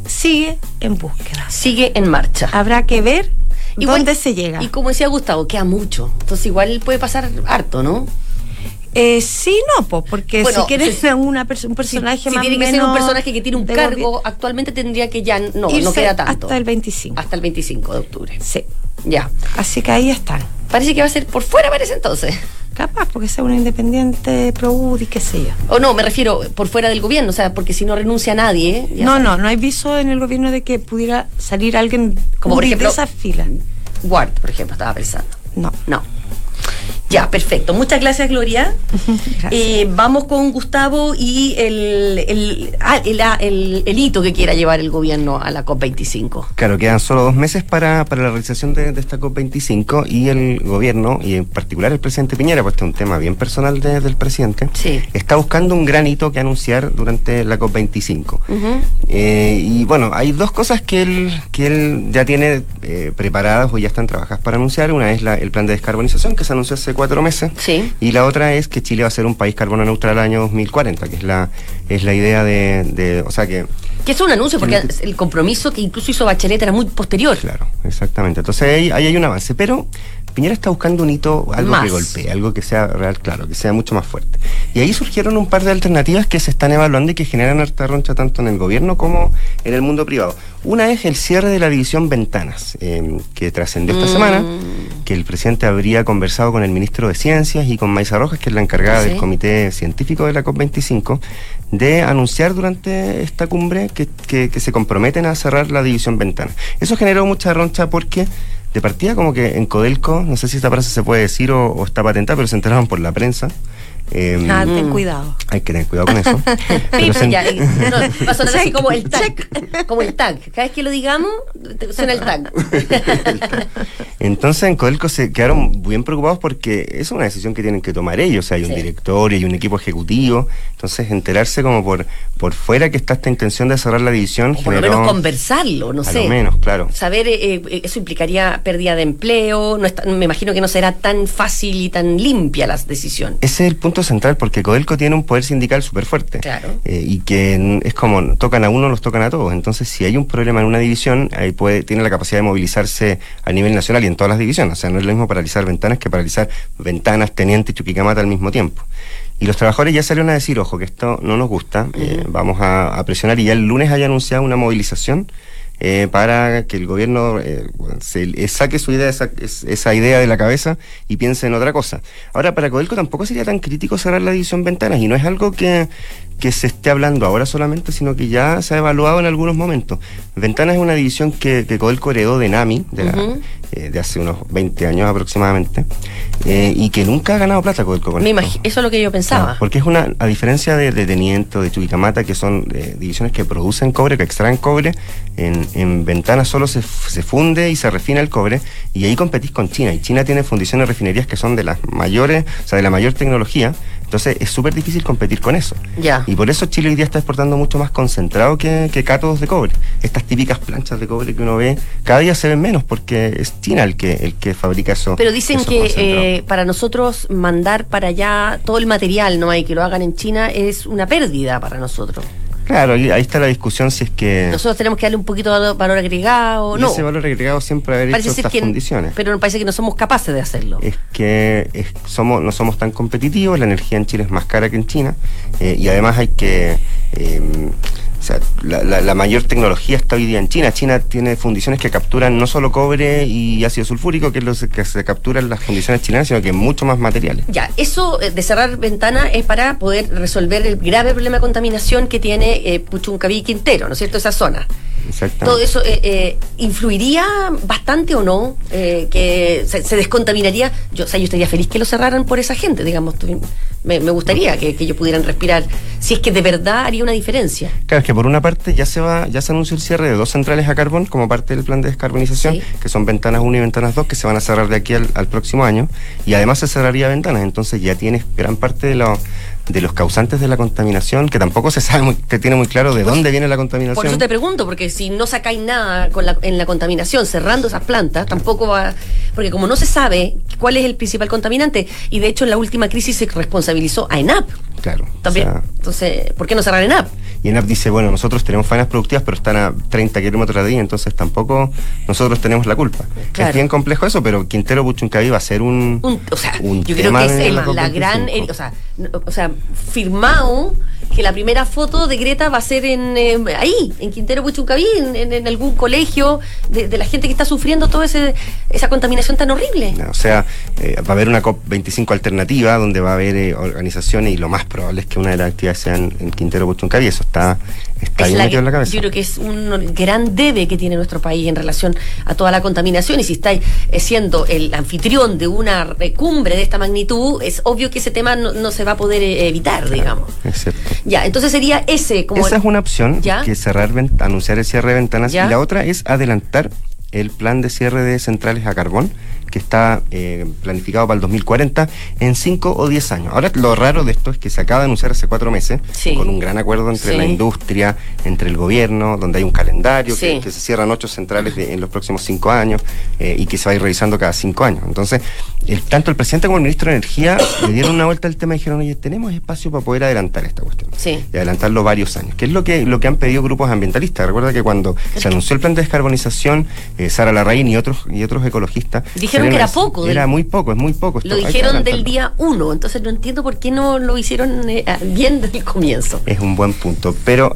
sigue en búsqueda. Sigue en marcha. Habrá que ver dónde se llega. Y como decía Gustavo, queda mucho. Entonces igual puede pasar harto, ¿no? Sí, no, porque bueno, si quieres un personaje si más tiene que menos ser un personaje que tiene un cargo, actualmente tendría que ya no queda tanto. Hasta el 25. Hasta el 25 de octubre. Sí. Ya. Así que ahí están. Parece que va a ser por fuera, parece entonces. Capaz, porque sea un independiente pro UDI, qué sé yo. O no, me refiero por fuera del gobierno, o sea, porque si no renuncia a nadie. No hay viso en el gobierno de que pudiera salir alguien como por ejemplo de esa fila. Ward, por ejemplo, estaba pensando. No. Ya, perfecto. Muchas gracias, Gloria. Gracias. Vamos con Gustavo y el hito que quiera llevar el gobierno a la COP25. Claro, quedan solo 2 meses para la realización de esta COP25 y el gobierno, y en particular el presidente Piñera, pues este es un tema bien personal del presidente, está buscando un gran hito que anunciar durante la COP25. Y bueno, hay 2 cosas que él ya tiene preparadas o ya están trabajadas para anunciar. Una es el plan de descarbonización que se anunció hace 4 meses. Sí. Y la otra es que Chile va a ser un país carbono neutral al año 2040, que es la idea o sea que es un anuncio, porque el compromiso que incluso hizo Bachelet era muy posterior. Claro, exactamente. Entonces ahí hay un avance, pero Piñera está buscando un hito, algo más que golpee, algo que sea real, claro, que sea mucho más fuerte. Y ahí surgieron un par de alternativas que se están evaluando y que generan harta roncha tanto en el gobierno como en el mundo privado. Una es el cierre de la división Ventanas, que trascendió esta semana, que el presidente habría conversado con el ministro de Ciencias y con Maysa Rojas, que es la encargada del comité científico de la COP25, de anunciar durante esta cumbre que se comprometen a cerrar la división Ventanas. Eso generó mucha roncha porque de partida como que en Codelco, no sé si esta frase se puede decir o está patentada, pero se enteraron por la prensa. Ten cuidado. Hay que tener cuidado con eso. Va a sonar así como el tag. Como el tag. Cada vez que lo digamos, suena el tag. Entonces en Codelco se quedaron bien preocupados porque es una decisión que tienen que tomar ellos. O sea, hay un directorio, hay un equipo ejecutivo. Entonces enterarse como por fuera que está esta intención de cerrar la división. O por lo menos conversarlo, no sé. A lo menos, claro. Saber, eso implicaría pérdida de empleo. Me imagino que no será tan fácil y tan limpia la decisión. Ese es el punto central, porque Codelco tiene un poder sindical súper fuerte. Claro. Y que es como tocan a uno, los tocan a todos. Entonces, si hay un problema en una división, ahí tiene la capacidad de movilizarse a nivel nacional y en todas las divisiones. O sea, no es lo mismo paralizar Ventanas que paralizar Ventanas, Teniente y Chuquicamata al mismo tiempo. Y los trabajadores ya salieron a decir, ojo, que esto no nos gusta, vamos a presionar, y ya el lunes haya anunciado una movilización para que el gobierno se saque su idea, esa idea de la cabeza y piense en otra cosa. Ahora, para Codelco tampoco sería tan crítico cerrar la división Ventanas, y no es algo que se esté hablando ahora solamente, sino que ya se ha evaluado en algunos momentos. Ventanas es una división que Codelco heredó de NAMI, de hace unos 20 años aproximadamente, y que nunca ha ganado plata Codelco con esto. Eso es lo que yo pensaba. Claro, porque es a diferencia de Teniente o de Chuquicamata, que son divisiones que producen cobre, que extraen cobre, en Ventanas solo se funde y se refina el cobre, y ahí competís con China, y China tiene fundiciones de refinerías que son de las mayores, o sea, de la mayor tecnología. Entonces es súper difícil competir con eso. Ya. Y por eso Chile hoy día está exportando mucho más concentrado que cátodos de cobre. Estas típicas planchas de cobre que uno ve, cada día se ven menos porque es China el que fabrica eso. Pero dicen que para nosotros mandar para allá todo el material, ¿no? Y que lo hagan en China es una pérdida para nosotros. Claro, ahí está la discusión si es que nosotros tenemos que darle un poquito de valor agregado, ¿no? Ese valor agregado siempre haber hecho estas condiciones. Pero parece que no somos capaces de hacerlo. Es que no somos tan competitivos, la energía en Chile es más cara que en China, y además hay que... o sea, la mayor tecnología está hoy día en China. China tiene fundiciones que capturan no solo cobre y ácido sulfúrico, que es lo que se capturan las fundiciones chilenas, sino que mucho más materiales. Ya, eso de cerrar Ventana es para poder resolver el grave problema de contaminación que tiene Puchuncaví y Quintero, ¿no es cierto? Esa zona. Exactamente. ¿Todo eso influiría bastante o no? Que se descontaminaría. Yo estaría feliz que lo cerraran por esa gente, digamos. Me gustaría que ellos pudieran respirar, si es que de verdad haría una diferencia. Claro, es que por una parte ya se anunció el cierre de 2 centrales a carbón como parte del plan de descarbonización, que son Ventanas 1 y Ventanas 2, que se van a cerrar de aquí al próximo año, y además se cerraría Ventanas. Entonces ya tienes gran parte de los causantes de la contaminación, que tampoco se sabe tiene muy claro de dónde viene la contaminación. Por eso te pregunto, porque si no sacáis nada en la contaminación, cerrando esas plantas, tampoco va... Porque como no se sabe cuál es el principal contaminante, y de hecho en la última crisis se responsabilizó a ENAP. Claro. También. Entonces, ¿por qué no cerrar ENAP? Y ENAP dice, bueno, nosotros tenemos faenas productivas, pero están a 30 kilómetros de ahí, entonces tampoco nosotros tenemos la culpa. Claro. Es bien complejo eso, pero Quintero Puchuncaví va a ser un yo creo que es la gran, o sea, firmado que la primera foto de Greta va a ser ahí, en Quintero Puchuncaví, en algún colegio de la gente que está sufriendo toda esa contaminación tan horrible. O sea, va a haber una COP25 alternativa donde va a haber organizaciones, y lo más probable es que una de las actividades sean en Quintero Puchuncaví. Eso está bien metido en la cabeza. Yo creo que es un gran debe que tiene nuestro país en relación a toda la contaminación, y si está siendo el anfitrión de una cumbre de esta magnitud, es obvio que ese tema no se va a poder evitar, digamos. Es cierto. Ya, entonces sería ese como... Esa es una opción, que anunciar el cierre de ventanas, y la otra es adelantar el plan de cierre de centrales a carbón, que está planificado para el 2040 en 5 o 10 años. Ahora, lo raro de esto es que se acaba de anunciar hace 4 meses, con un gran acuerdo entre la industria, entre el gobierno, donde hay un calendario, que se cierran 8 centrales en los próximos 5 años, y que se va a ir revisando cada 5 años. Entonces, tanto el presidente como el ministro de Energía le dieron una vuelta al tema y dijeron, oye, tenemos espacio para poder adelantar esta cuestión. Y adelantarlo varios años, que es lo que han pedido grupos ambientalistas. Recuerda que cuando se anunció el plan de descarbonización, Sara Larraín y otros ecologistas dijeron que era poco. Era muy poco, es muy poco. Lo dijeron del día 1, entonces no entiendo por qué no lo hicieron bien desde el comienzo. Es un buen punto, pero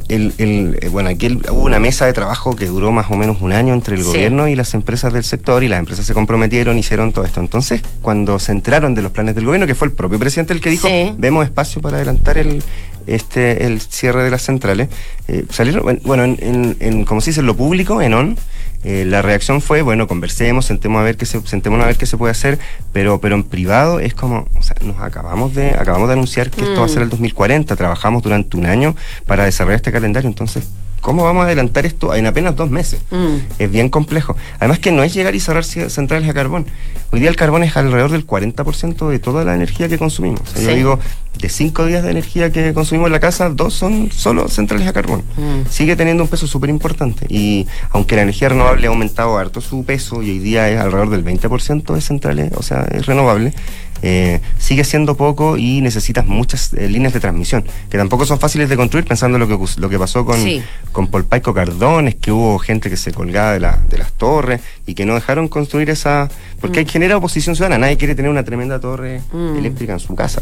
aquí hubo una mesa de trabajo que duró más o menos un año entre el gobierno y las empresas del sector, y las empresas se comprometieron, hicieron todo esto. Entonces, cuando se enteraron de los planes del gobierno, que fue el propio presidente el que dijo, vemos espacio para adelantar el cierre de las centrales, salieron, como se dice, en lo público, en ON, la reacción fue, conversemos, sentémonos a ver qué se puede hacer, pero en privado es como, acabamos de anunciar que esto va a ser el 2040, trabajamos durante un año para desarrollar este calendario, entonces ¿cómo vamos a adelantar esto en apenas 2 meses? Es bien complejo. Además que no es llegar y cerrar centrales a carbón. Hoy día el carbón es alrededor del 40% de toda la energía que consumimos. O sea, yo digo, de 5 días de energía que consumimos en la casa, 2 son solo centrales a carbón. Sigue teniendo un peso súper importante. Y aunque la energía renovable ha aumentado harto su peso, y hoy día es alrededor del 20% de centrales, o sea, es renovable, sigue siendo poco, y necesitas muchas líneas de transmisión, que tampoco son fáciles de construir, pensando lo que pasó con Polpaico Cardones, que hubo gente que se colgaba de las torres y que no dejaron construir esa, porque genera oposición ciudadana. Nadie quiere tener una tremenda torre eléctrica en su casa.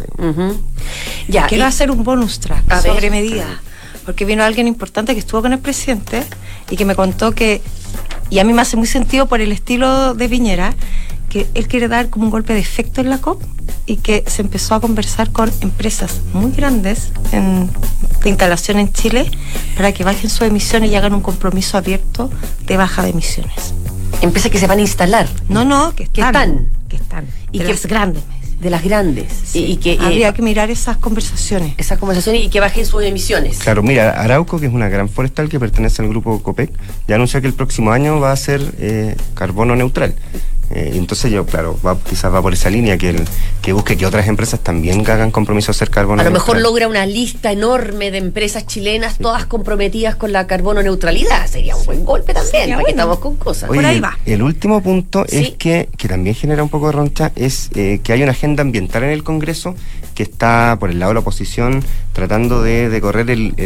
Quiero hacer un bonus track sobre medida, porque vino alguien importante que estuvo con el presidente y que me contó que, y a mí me hace muy sentido por el estilo de Piñera, que él quiere dar como un golpe de efecto en la COP, y que se empezó a conversar con empresas muy grandes de instalación en Chile para que bajen sus emisiones y hagan un compromiso abierto de baja de emisiones. Empresas que se van a instalar. Que están. Y que las grandes. De las grandes. Sí. Y que habría que mirar esas conversaciones. Y que bajen sus emisiones. Claro, mira, Arauco, que es una gran forestal que pertenece al grupo COPEC, ya anunció que el próximo año va a ser carbono neutral. Y entonces quizás va por esa línea, que busque que otras empresas también hagan compromiso a hacer carbono neutral. A lo mejor logra una lista enorme de empresas chilenas, todas comprometidas con la carbono neutralidad. Sería un buen golpe también, porque estamos con cosas. Oye, por ahí va. El último punto es que también genera un poco de roncha, es que hay una agenda ambiental en el Congreso que está por el lado de la oposición tratando de correr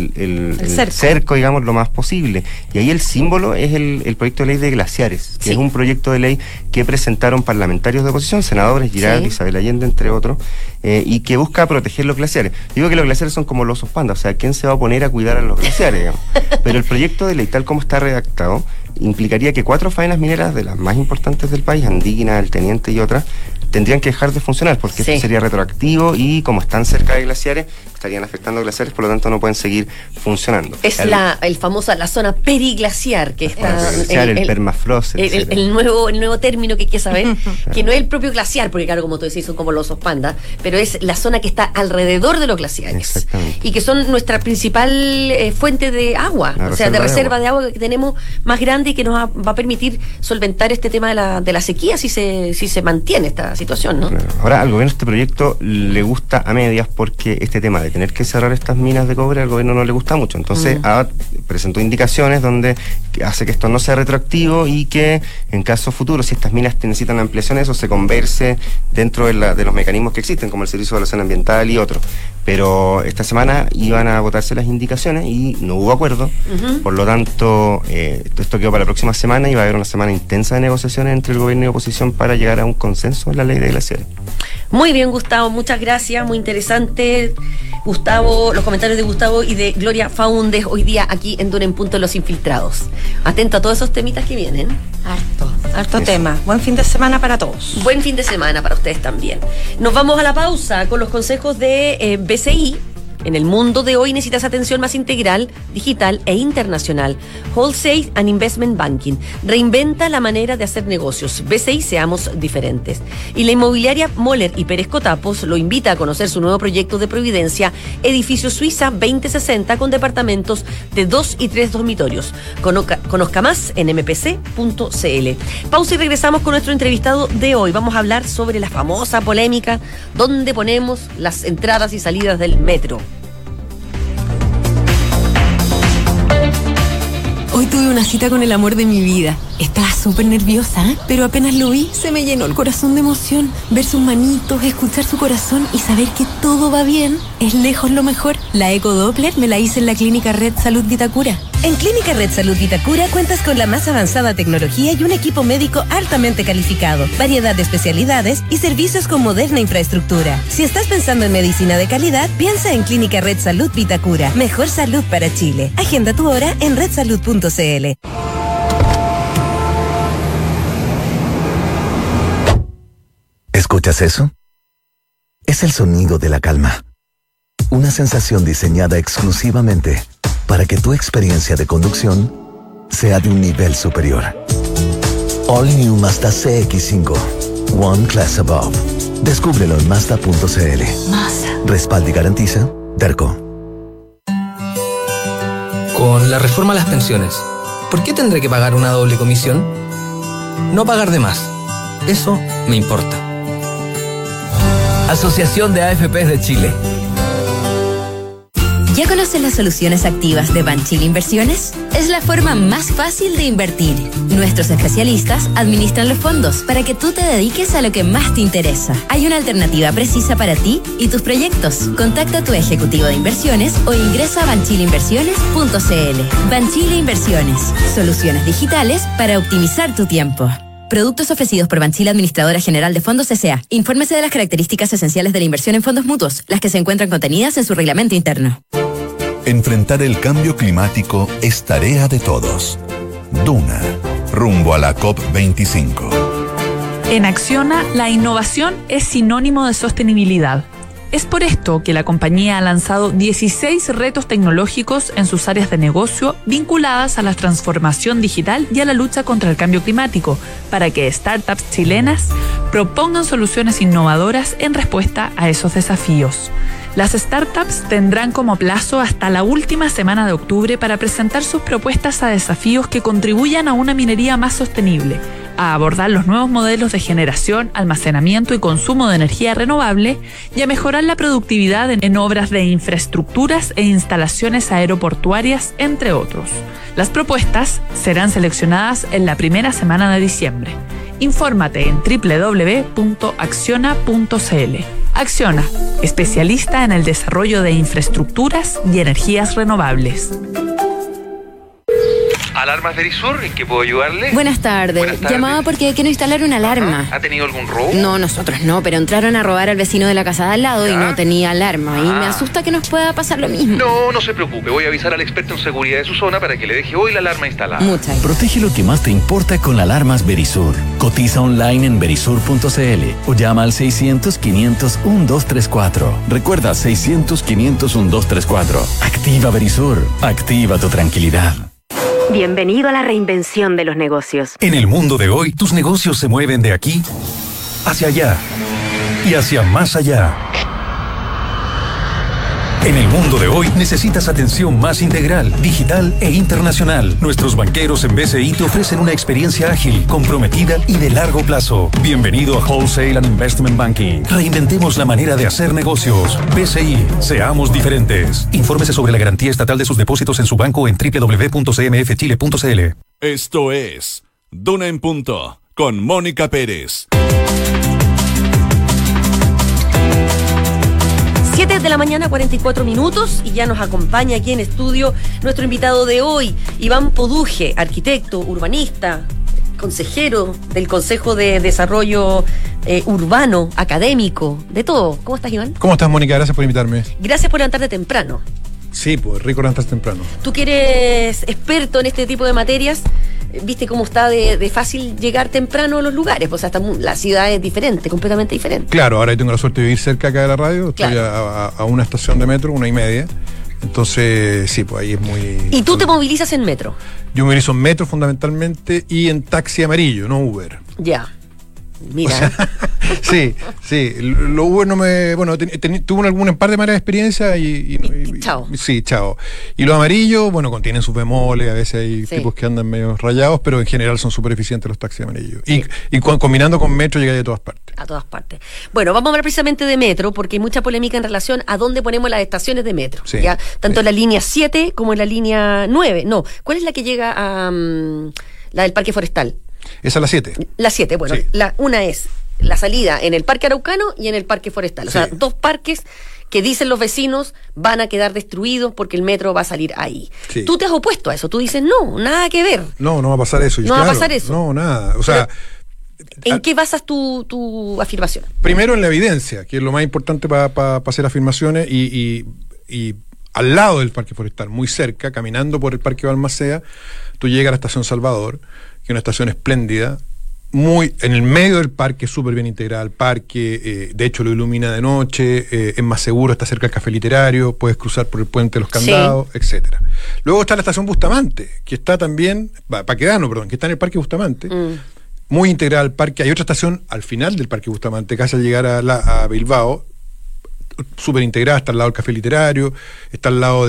el cerco, digamos, lo más posible. Y ahí el símbolo es el proyecto de ley de glaciares, que es un proyecto de ley que presentaron parlamentarios de oposición, senadores, Girardi, Isabel Allende, entre otros, y que busca proteger los glaciares. Digo que los glaciares son como los osos panda, o sea, ¿quién se va a poner a cuidar a los glaciares, digamos? Pero el proyecto de ley, tal como está redactado, implicaría que 4 faenas mineras de las más importantes del país, Andina, El Teniente y otras, tendrían que dejar de funcionar, porque esto sería retroactivo, y como están cerca de glaciares, estarían afectando glaciares, por lo tanto no pueden seguir funcionando. Es la zona periglaciar, que está... el permafrost, el nuevo término que hay que saber, que no es el propio glaciar, porque claro, como tú decís, son como los osos panda, pero es la zona que está alrededor de los glaciares. Exactamente. Y que son nuestra principal fuente de agua, de reserva de agua que tenemos más grande, y que nos va a permitir solventar este tema de la sequía si se mantiene esta situación, ¿no? Claro. Ahora, al gobierno este proyecto le gusta a medias, porque este tema de tener que cerrar estas minas de cobre al gobierno no le gusta mucho. Entonces presentó indicaciones donde hace que esto no sea retroactivo y que en caso futuro, si estas minas necesitan ampliación, eso se converse dentro de los mecanismos que existen, como el Servicio de Evaluación Ambiental y otros. Pero esta semana iban a votarse las indicaciones y no hubo acuerdo. Por lo tanto, esto quedó para la próxima semana y va a haber una semana intensa de negociaciones entre el gobierno y oposición para llegar a un consenso en la ley de glaciares. Muy bien, Gustavo, muchas gracias, muy interesante. Gustavo, los comentarios de Gustavo y de Gloria Faúndez hoy día aquí en Duna en Punto, Los Infiltrados. Atento a todos esos temitas que vienen. Harto tema. Buen fin de semana para todos. Buen fin de semana para ustedes también. Nos vamos a la pausa con los consejos de BCI. En el mundo de hoy necesitas atención más integral, digital e internacional. Wholesale and Investment Banking. Reinventa la manera de hacer negocios. BCI, seamos diferentes. Y la inmobiliaria Moller y Pérez Cotapos lo invita a conocer su nuevo proyecto de Providencia, Edificio Suiza 2060, con departamentos de 2 y 3 dormitorios. Conozca más en mpc.cl. Pausa y regresamos con nuestro entrevistado de hoy. Vamos a hablar sobre la famosa polémica, dónde ponemos las entradas y salidas del metro. Hoy tuve una cita con el amor de mi vida. Estaba súper nerviosa, pero apenas lo vi, se me llenó el corazón de emoción. Ver sus manitos, escuchar su corazón y saber que todo va bien es lejos lo mejor. La ecodoppler me la hice en la Clínica Red Salud Vitacura. En Clínica Red Salud Vitacura cuentas con la más avanzada tecnología y un equipo médico altamente calificado, variedad de especialidades y servicios con moderna infraestructura. Si estás pensando en medicina de calidad, piensa en Clínica Red Salud Vitacura. Mejor salud para Chile. Agenda tu hora en redsalud.cl. ¿Escuchas eso? Es el sonido de la calma. Una sensación diseñada exclusivamente para que tu experiencia de conducción sea de un nivel superior. All New Mazda CX-5. One Class Above. Descúbrelo en Mazda.cl. Respalda y garantiza Derco. Con la reforma a las pensiones, ¿por qué tendré que pagar una doble comisión? No pagar de más. Eso me importa. Asociación de AFPs de Chile. ¿Ya conoces las soluciones activas de Banchile Inversiones? Es la forma más fácil de invertir. Nuestros especialistas administran los fondos para que tú te dediques a lo que más te interesa. Hay una alternativa precisa para ti y tus proyectos. Contacta a tu ejecutivo de inversiones o ingresa a banchileinversiones.cl. Banchile Inversiones. Soluciones digitales para optimizar tu tiempo. Productos ofrecidos por Banchile Administradora General de Fondos S.A. Infórmese de las características esenciales de la inversión en fondos mutuos, las que se encuentran contenidas en su reglamento interno. Enfrentar el cambio climático es tarea de todos. Duna, rumbo a la COP25. En Acciona, la innovación es sinónimo de sostenibilidad. Es por esto que la compañía ha lanzado 16 retos tecnológicos en sus áreas de negocio vinculadas a la transformación digital y a la lucha contra el cambio climático, para que startups chilenas propongan soluciones innovadoras en respuesta a esos desafíos. Las startups tendrán como plazo hasta la última semana de octubre para presentar sus propuestas a desafíos que contribuyan a una minería más sostenible, a abordar los nuevos modelos de generación, almacenamiento y consumo de energía renovable y a mejorar la productividad en obras de infraestructuras e instalaciones aeroportuarias, entre otros. Las propuestas serán seleccionadas en la primera semana de diciembre. Infórmate en www.acciona.cl. Acciona, especialista en el desarrollo de infraestructuras y energías renovables. ¿Alarmas Verisur? ¿En qué puedo ayudarle? Buenas tardes. Llamaba porque quiero instalar una alarma. ¿Ha tenido algún robo? No, nosotros no, pero entraron a robar al vecino de la casa de al lado y no tenía alarma. Y me asusta que nos pueda pasar lo mismo. No se preocupe. Voy a avisar al experto en seguridad de su zona para que le deje hoy la alarma instalada. Muchas gracias. Protege lo que más te importa con alarmas Verisur. Cotiza online en verisur.cl o llama al 600-500-1234. Recuerda, 600-500-1234. Activa Verisur. Activa tu tranquilidad. Bienvenido a la reinvención de los negocios. En el mundo de hoy, tus negocios se mueven de aquí hacia allá y hacia más allá. En el mundo de hoy necesitas atención más integral, digital e internacional. Nuestros banqueros en BCI te ofrecen una experiencia ágil, comprometida y de largo plazo. Bienvenido a Wholesale and Investment Banking. Reinventemos la manera de hacer negocios. BCI, seamos diferentes. Infórmese sobre la garantía estatal de sus depósitos en su banco en www.cmfchile.cl. Esto es Duna en Punto con Mónica Pérez. 7 de la mañana, 44 minutos, y ya nos acompaña aquí en estudio nuestro invitado de hoy, Iván Poduje, arquitecto, urbanista, consejero del Consejo de Desarrollo Urbano, académico, de todo. ¿Cómo estás, Iván? ¿Cómo estás, Mónica? Gracias por invitarme. Gracias por levantarte temprano. Sí, pues rico levantarse temprano. Tú que eres experto en este tipo de materias, viste cómo está de fácil llegar temprano a los lugares, pues hasta la ciudad es diferente, completamente diferente. Claro, ahora yo tengo la suerte de vivir cerca acá de la radio, claro. Estoy a una estación de metro, 1:30, entonces sí, pues ahí es muy... ¿Y tú te movilizas en metro? Yo me movilizo en metro fundamentalmente y en taxi amarillo, no Uber. Ya. Mira. O sea, sí, lo Uber no me... Bueno, tuve un par de malas experiencias y chao. Sí, chao. Y los amarillos, bueno, contienen sus bemoles, a veces hay tipos que andan medio rayados, pero en general son súper eficientes los taxis amarillos. Sí. Y combinando con metro llegáis a todas partes. A todas partes. Bueno, vamos a hablar precisamente de metro, porque hay mucha polémica en relación a dónde ponemos las estaciones de metro. Sí. ¿Ya? Tanto en la línea 7 como en la línea 9. No, ¿cuál es la que llega a la del Parque Forestal? Esa es la 7. La 7, bueno, sí. Una es la salida en el Parque Araucano y en el Parque Forestal. Sí. O sea, dos parques que dicen los vecinos van a quedar destruidos porque el metro va a salir ahí. Sí. Tú te has opuesto a eso, tú dices, no, nada que ver. No va a pasar eso. No va a pasar eso. No, nada. O sea... ¿En qué basas tu afirmación? Primero en la evidencia, que es lo más importante para hacer afirmaciones, y al lado del Parque Forestal, muy cerca, caminando por el Parque Balmaceda, tú llegas a la Estación Salvador, que es una estación espléndida, muy en el medio del parque, súper bien integrada al parque, de hecho lo ilumina de noche, es más seguro, está cerca del Café Literario, puedes cruzar por el Puente de los Candados, sí, etcétera. Luego está la Estación Bustamante, que está también, Paquedano, perdón, que está en el Parque Bustamante, muy integrada al parque. Hay otra estación al final del Parque Bustamante, casi al llegar a Bilbao, súper integrada, está al lado del Café Literario, está al lado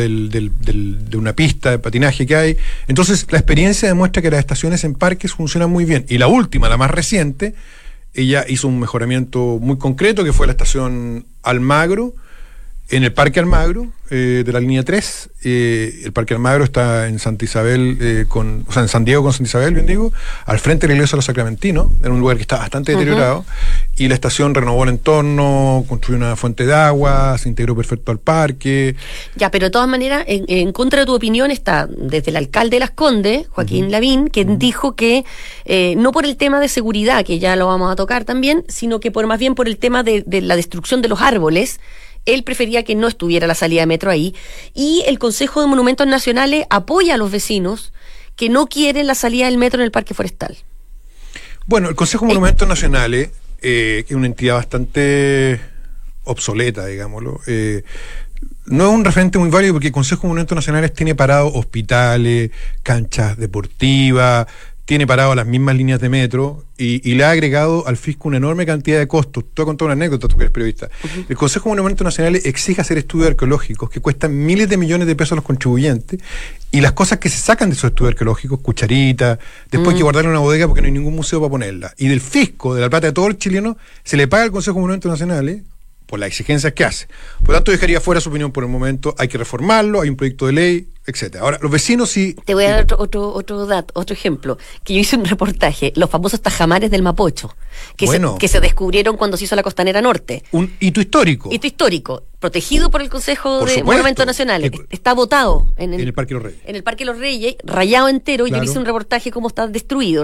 de una pista de patinaje que hay. Entonces la experiencia demuestra que las estaciones en parques funcionan muy bien. Y la última, la más reciente, ella hizo un mejoramiento muy concreto, que fue la estación Almagro, en el Parque Almagro, de la línea 3. El Parque Almagro está en Santa Isabel, en San Diego con Santa Isabel, bien digo, al frente de la iglesia de los Sacramentinos, en un lugar que está bastante deteriorado, y la estación renovó el entorno, construyó una fuente de agua, se integró perfecto al parque. Ya, pero de todas maneras, en contra de tu opinión está desde el alcalde de Las Condes, Joaquín Lavín, que dijo que no por el tema de seguridad, que ya lo vamos a tocar también, sino que más bien por el tema de la destrucción de los árboles. Él prefería que no estuviera la salida de metro ahí, y el Consejo de Monumentos Nacionales apoya a los vecinos que no quieren la salida del metro en el Parque Forestal. Bueno, el Consejo de Monumentos Nacionales, que es una entidad bastante obsoleta, digámoslo, no es un referente muy válido, porque el Consejo de Monumentos Nacionales tiene parados hospitales, canchas deportivas, tiene parado las mismas líneas de metro y le ha agregado al fisco una enorme cantidad de costos. Te voy a contar una anécdota, tú que eres periodista. El Consejo de Monumentos Nacionales exige hacer estudios arqueológicos que cuestan miles de millones de pesos a los contribuyentes, y las cosas que se sacan de esos estudios arqueológicos, cucharitas, después hay que guardarla en una bodega porque no hay ningún museo para ponerla. Y del fisco, de la plata de todo el chileno, se le paga al Consejo de Monumentos Nacionales por las exigencias que hace. Por lo tanto, dejaría fuera su opinión por el momento. Hay que reformarlo, hay un proyecto de ley, etcétera. Ahora, los vecinos sí... Te voy a dar otro ejemplo, que yo hice un reportaje, los famosos tajamares del Mapocho, que se descubrieron cuando se hizo la Costanera Norte. Un hito histórico. Protegido por el Consejo de Monumentos Nacionales. Está votado en el Parque Los Reyes. En el Parque Los Reyes, rayado entero, claro. Y yo hice un reportaje cómo está destruido.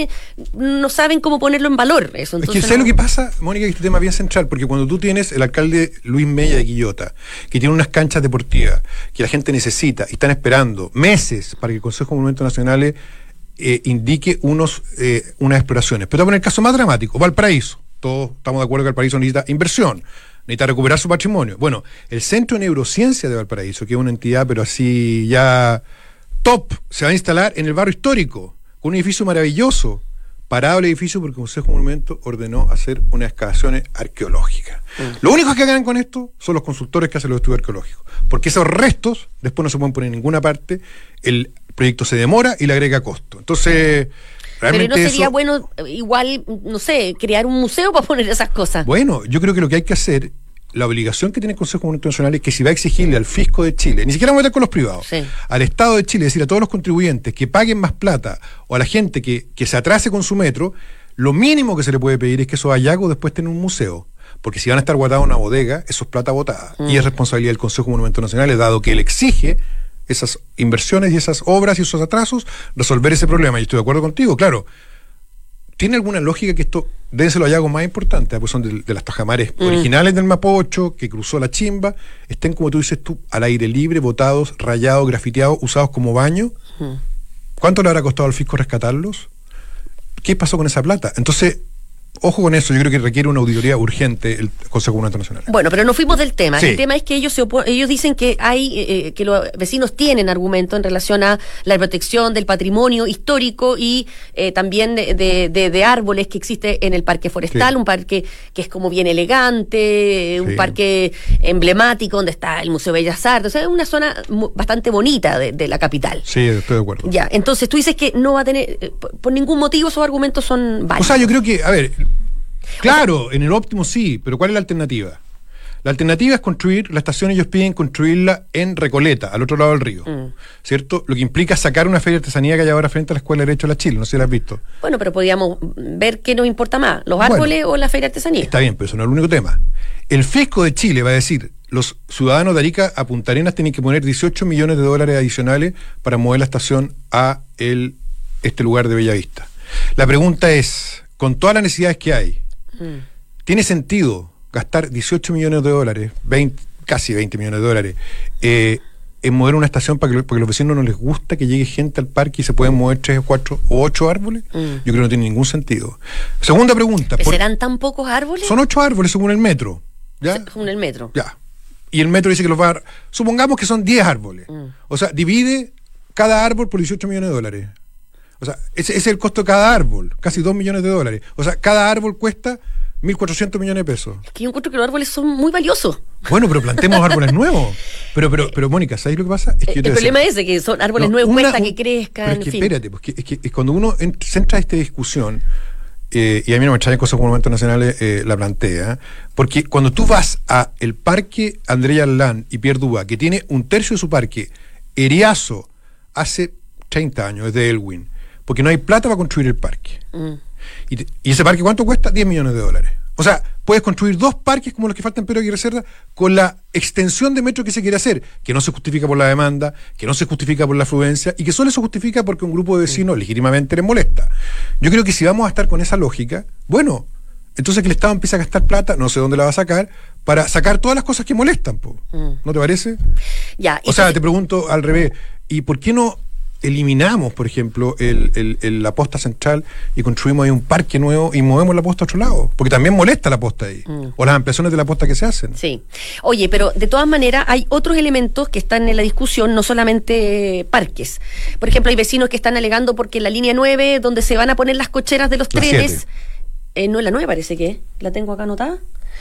No saben cómo ponerlo en valor eso. Entonces, es que ¿sabes lo que pasa, Mónica? Que este tema es bien central, porque cuando tú tienes el alcalde Luis Mella de Quillota, que tiene unas canchas deportivas que la gente necesita, y están esperando meses para que el Consejo de Monumentos Nacionales indique unas exploraciones. Pero te voy a poner el caso más dramático, Valparaíso. Todos estamos de acuerdo que Valparaíso necesita inversión, necesita recuperar su patrimonio. Bueno, el Centro de Neurociencia de Valparaíso, que es una entidad pero así ya top, se va a instalar en el barrio histórico, con un edificio maravilloso, parado el edificio porque el Consejo de Monumentos ordenó hacer unas excavaciones arqueológicas. Lo único que ganan con esto son los consultores que hacen los estudios arqueológicos, porque esos restos después no se pueden poner en ninguna parte, el proyecto se demora y le agrega costo. Entonces... Pero no sería bueno, igual, no sé, crear un museo para poner esas cosas. Bueno, yo creo que lo que hay que hacer, la obligación que tiene el Consejo Monetario Nacional es que si va a exigirle al fisco de Chile, ni siquiera vamos a meter con los privados, al Estado de Chile, es decir, a todos los contribuyentes que paguen más plata o a la gente que se atrase con su metro, lo mínimo que se le puede pedir es que esos hallazgos después tengan un museo. Porque si van a estar guardados en una bodega, eso es plata botada. Y es responsabilidad del Consejo Monetario Nacional, dado que él exige esas inversiones y esas obras y esos atrasos, resolver ese problema. Y estoy de acuerdo contigo, claro. ¿Tiene alguna lógica que esto debe ser los hallazgos más importantes? Pues son de las tajamares originales del Mapocho, que cruzó la Chimba, estén, como tú dices tú, al aire libre, botados, rayados, grafiteados, usados como baño. ¿Cuánto le habrá costado al fisco rescatarlos? ¿Qué pasó con esa plata? Entonces, ojo con eso, yo creo que requiere una auditoría urgente el Consejo Monetario Nacional. Bueno, pero nos fuimos del tema. Sí. El tema es que ellos dicen que hay que los vecinos tienen argumento en relación a la protección del patrimonio histórico y también de árboles que existe en el parque forestal, un parque que es como bien elegante, un parque emblemático donde está el Museo de Bellas Artes, o sea, es una zona bastante bonita de la capital. Sí, estoy de acuerdo. Ya, entonces tú dices que no va a tener, por ningún motivo esos argumentos son válidos. O sea, yo creo que, a ver, claro, en el óptimo sí, pero ¿cuál es la alternativa? La alternativa es construir la estación, ellos piden construirla en Recoleta, al otro lado del río, ¿cierto? Lo que implica sacar una feria de artesanía que hay ahora frente a la Escuela de Derecho de la Chile, no sé si la has visto. Bueno, pero podríamos ver qué nos importa más, los árboles o la feria de artesanía. Está bien, pero eso no es el único tema. El fisco de Chile va a decir, los ciudadanos de Arica a Punta Arenas tienen que poner $18 millones adicionales para mover la estación a este lugar de Bellavista. La pregunta es, con todas las necesidades que hay, ¿tiene sentido gastar $18 millones, casi $20 millones, en mover una estación porque a los vecinos no les gusta que llegue gente al parque y se pueden mover 3 o 4 o 8 árboles? Yo creo que no tiene ningún sentido. Segunda pregunta. ¿Serán tan pocos árboles? Son 8 árboles según el metro. ¿Ya? Según el metro. Ya. Y el metro dice que los va a dar, supongamos que son 10 árboles. O sea, divide cada árbol por $18 millones. O sea, ese es el costo de cada árbol, casi $2 millones. O sea, cada árbol cuesta 1.400 millones de pesos. Es que yo encuentro que los árboles son muy valiosos. Bueno, pero plantemos árboles nuevos. Pero Mónica, ¿sabes lo que pasa? Es que el problema es que son árboles nuevos, cuesta que crezcan. Pero es que espérate, porque es cuando uno se entra a esta discusión, y a mí no me extraña cosas como Monetario Nacional la plantea, porque cuando tú vas a el parque André Arlán y Pierre Duba, que tiene un tercio de su parque eriazo hace 30 años, desde Elwin, porque no hay plata para construir el parque. Y ese parque, ¿cuánto cuesta? $10 millones. O sea, puedes construir 2 parques como los que faltan en Pedro Aguirre Cerda con la extensión de metro que se quiere hacer, que no se justifica por la demanda, que no se justifica por la afluencia y que solo se justifica porque un grupo de vecinos legítimamente les molesta. Yo creo que si vamos a estar con esa lógica, bueno, entonces que el Estado empiece a gastar plata, no sé dónde la va a sacar, para sacar todas las cosas que molestan, ¿no te parece? Ya. O sea, te pregunto al revés, ¿y por qué no eliminamos, por ejemplo, la posta central y construimos ahí un parque nuevo y movemos la posta a otro lado? Porque también molesta la posta ahí, o las ampliaciones de la posta que se hacen. Sí. Oye, pero de todas maneras hay otros elementos que están en la discusión, no solamente parques. Por ejemplo, hay vecinos que están alegando porque la línea 9, donde se van a poner las cocheras de los trenes, no es la 9, parece que la tengo acá anotada.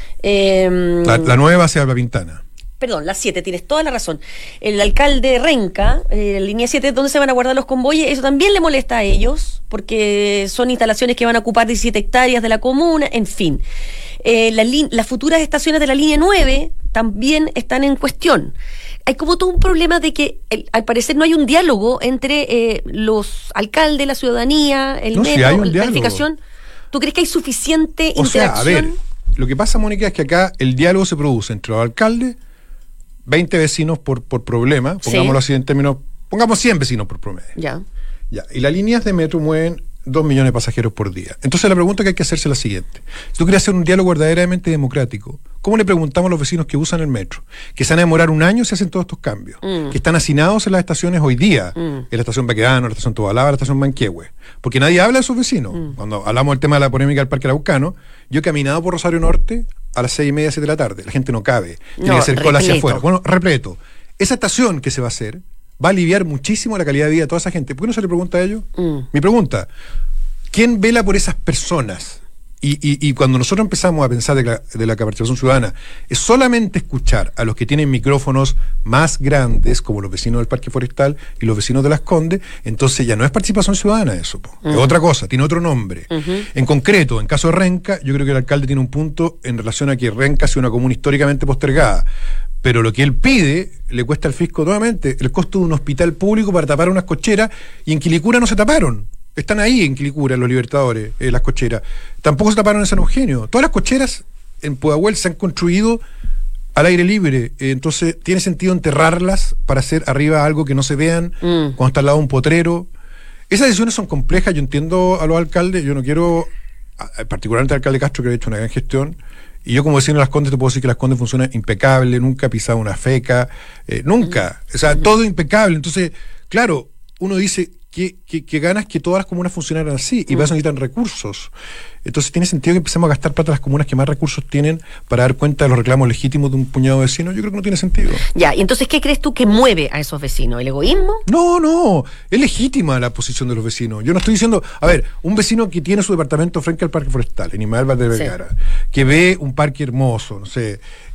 La 9 va hacia la Pintana. Perdón, la 7, tienes toda la razón. El alcalde Renca, línea 7, ¿dónde se van a guardar los convoyes? Eso también le molesta a ellos, porque son instalaciones que van a ocupar 17 hectáreas de la comuna, en fin. Las futuras estaciones de la línea 9 también están en cuestión. Hay como todo un problema de que al parecer no hay un diálogo entre los alcaldes, la ciudadanía, el metro, la planificación. ¿Tú crees que hay suficiente interacción? O sea, a ver, lo que pasa, Mónica, es que acá el diálogo se produce entre los alcaldes, 20 vecinos por problema, pongámoslo así en términos, pongamos 100 vecinos por promedio. Ya. Y las líneas de metro mueven 2 millones de pasajeros por día. Entonces la pregunta que hay que hacerse es la siguiente. Si tú quieres hacer un diálogo verdaderamente democrático, ¿cómo le preguntamos a los vecinos que usan el metro? Que se van a demorar un año si hacen todos estos cambios. Que están hacinados en las estaciones hoy día. En la estación Baquedano, la estación Tobalaba, la estación Manquehue. Porque nadie habla de sus vecinos. Cuando hablamos del tema de la polémica del Parque Araucano, yo he caminado por Rosario Norte a las 6:30, 7 de la tarde. La gente no cabe. Tiene que hacer cola hacia afuera. Bueno, repleto. Esa estación que se va a hacer va a aliviar muchísimo la calidad de vida de toda esa gente. ¿Por qué no se le pregunta a ellos? Mi pregunta, ¿quién vela por esas personas Y cuando nosotros empezamos a pensar de la participación ciudadana, es solamente escuchar a los que tienen micrófonos más grandes, como los vecinos del Parque Forestal y los vecinos de Las Condes, entonces ya no es participación ciudadana eso, es otra cosa, tiene otro nombre. En concreto, en caso de Renca, yo creo que el alcalde tiene un punto en relación a que Renca sea una comuna históricamente postergada. Pero lo que él pide le cuesta al fisco nuevamente el costo de un hospital público para tapar unas cocheras, y en Quilicura no se taparon. Están ahí en Quilicura, los Libertadores, las cocheras. Tampoco se taparon en San Eugenio. Todas las cocheras en Pudahuel se han construido al aire libre. Entonces, tiene sentido enterrarlas para hacer arriba algo que no se vean cuando está al lado de un potrero. Esas decisiones son complejas. Yo entiendo a los alcaldes. Yo no quiero, particularmente al alcalde Castro, que ha hecho una gran gestión. Y yo, como vecino de Las Condes, te puedo decir que Las Condes funciona impecable. Nunca ha pisado una feca. Nunca. O sea, todo impecable. Entonces, claro, uno dice... ¿Qué ganas que todas las comunas funcionaran así? Y para eso necesitan recursos. Entonces tiene sentido que empecemos a gastar plata a las comunas que más recursos tienen para dar cuenta de los reclamos legítimos de un puñado de vecinos. Yo creo que no tiene sentido. Ya, y entonces, ¿qué crees tú que mueve a esos vecinos? ¿El egoísmo? No, es legítima la posición de los vecinos. Yo no estoy diciendo, a ver, un vecino que tiene su departamento frente al Parque Forestal, en Ismael Valdez Vergara, que ve un parque hermoso, no sé,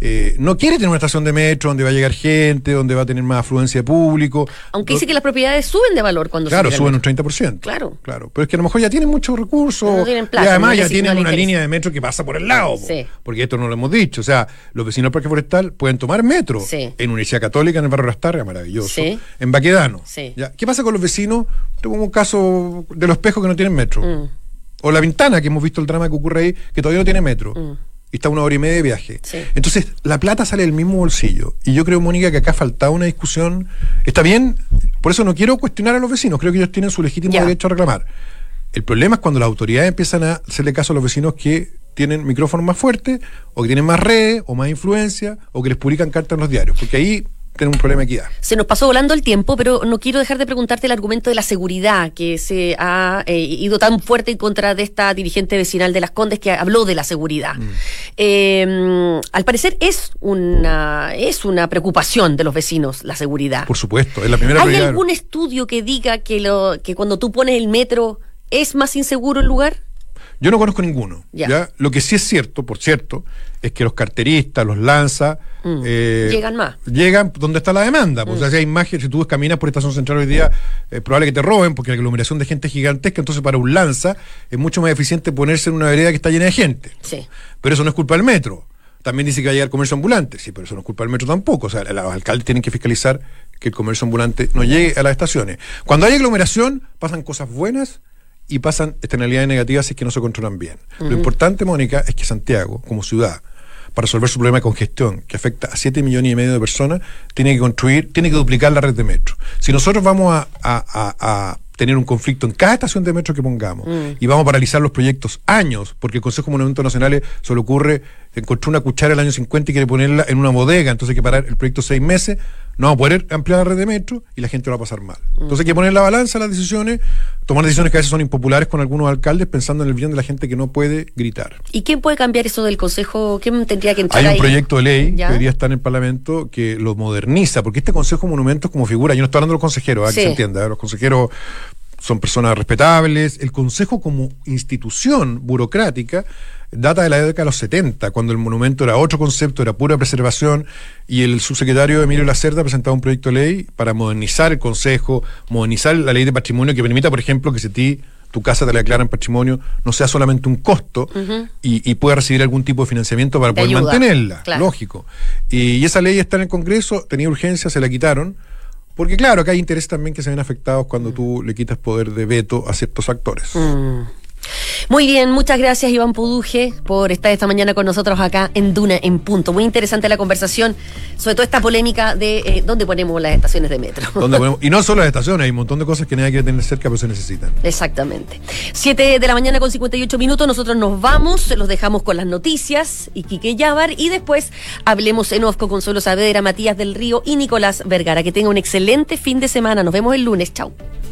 no quiere tener una estación de metro donde va a llegar gente, donde va a tener más afluencia de público. Aunque dice que las propiedades suben de valor cuando claro, suben un 30%. Claro. Pero es que a lo mejor ya tienen muchos recursos. No tienen plata, y además no ya tienen no una línea de metro que pasa por el lado. Sí. Porque esto no lo hemos dicho. O sea, los vecinos del Parque Forestal pueden tomar metro. Sí. En Universidad Católica, en el barrio Las Tarrias, maravilloso. Sí. En Baquedano. Sí. ¿Ya? ¿Qué pasa con los vecinos? Tengo un caso de Los Pejos que no tienen metro. O La Ventana, que hemos visto el drama que ocurre ahí, que todavía no tiene metro. Y está 1 hora y media de viaje. Sí. Entonces, la plata sale del mismo bolsillo. Y yo creo, Mónica, que acá faltaba una discusión. Está bien, por eso no quiero cuestionar a los vecinos. Creo que ellos tienen su legítimo derecho a reclamar. El problema es cuando las autoridades empiezan a hacerle caso a los vecinos que tienen micrófonos más fuertes, o que tienen más redes, o más influencia, o que les publican cartas en los diarios. Porque ahí tenemos un problema de equidad. Se nos pasó volando el tiempo, pero no quiero dejar de preguntarte el argumento de la seguridad que se ha ido tan fuerte en contra de esta dirigente vecinal de Las Condes que habló de la seguridad. Al parecer es una preocupación de los vecinos la seguridad. Por supuesto, es la primera ¿Hay prioridad. algún estudio que diga que cuando tú pones el metro es más inseguro el lugar? Yo no conozco ninguno. ¿Ya? Lo que sí es cierto, por cierto, es que los carteristas, los lanza, llegan más. Llegan donde está la demanda. Pues, o sea, si hay imágenes, si tú caminas por Estación Central hoy día, es probable que te roben porque la aglomeración de gente es gigantesca. Entonces, para un lanza es mucho más eficiente ponerse en una vereda que está llena de gente. Sí. Pero eso no es culpa del metro. También dice que va a llegar comercio ambulante. Sí, pero eso no es culpa del metro tampoco. O sea, los alcaldes tienen que fiscalizar que el comercio ambulante no llegue a las estaciones. Cuando hay aglomeración, pasan cosas buenas y pasan externalidades negativas si es que no se controlan bien. Lo importante, Mónica, es que Santiago, como ciudad, para resolver su problema de congestión, que afecta a 7,5 millones de personas, tiene que duplicar la red de metro. Si nosotros vamos a tener un conflicto en cada estación de metro que pongamos y vamos a paralizar los proyectos años, porque el Consejo de Monumentos Nacionales se le ocurre, encontró una cuchara el año 50 y quiere ponerla en una bodega, entonces hay que parar el proyecto 6 meses, no vamos a poder ampliar la red de metro y la gente lo va a pasar mal. Entonces hay que poner la balanza a las decisiones, tomar decisiones que a veces son impopulares con algunos alcaldes, pensando en el bien de la gente que no puede gritar. ¿Y quién puede cambiar eso del Consejo? ¿Quién tendría que entrar ahí? Hay un proyecto de ley ¿Ya? que debería estar en el Parlamento que lo moderniza, porque este Consejo de Monumentos como figura, yo no estoy hablando de los consejeros, que se entienda, los consejeros son personas respetables. El Consejo como institución burocrática data de la década de los 70, cuando el monumento era otro concepto, era pura preservación, y el subsecretario Emilio Lacerda presentaba un proyecto de ley para modernizar el Consejo, modernizar la ley de patrimonio que permita, por ejemplo, que si tu casa te la declaran patrimonio, no sea solamente un costo y pueda recibir algún tipo de financiamiento para poder mantenerla, lógico. Y esa ley está en el Congreso, tenía urgencia, se la quitaron, porque claro, acá hay intereses también que se ven afectados cuando tú le quitas poder de veto a ciertos actores. Muy bien, muchas gracias Iván Puduje por estar esta mañana con nosotros acá en Duna en Punto. Muy interesante la conversación, sobre todo esta polémica de dónde ponemos las estaciones de metro. Y no solo las estaciones, hay un montón de cosas que nadie quiere tener cerca, pero se necesitan. Exactamente. 7 de la mañana con 58 minutos, nosotros nos vamos, los dejamos con las noticias y Quique Yávar, y después hablemos en off con Consuelo Saavedra, Matías del Río y Nicolás Vergara. Que tenga un excelente fin de semana, nos vemos el lunes, chau.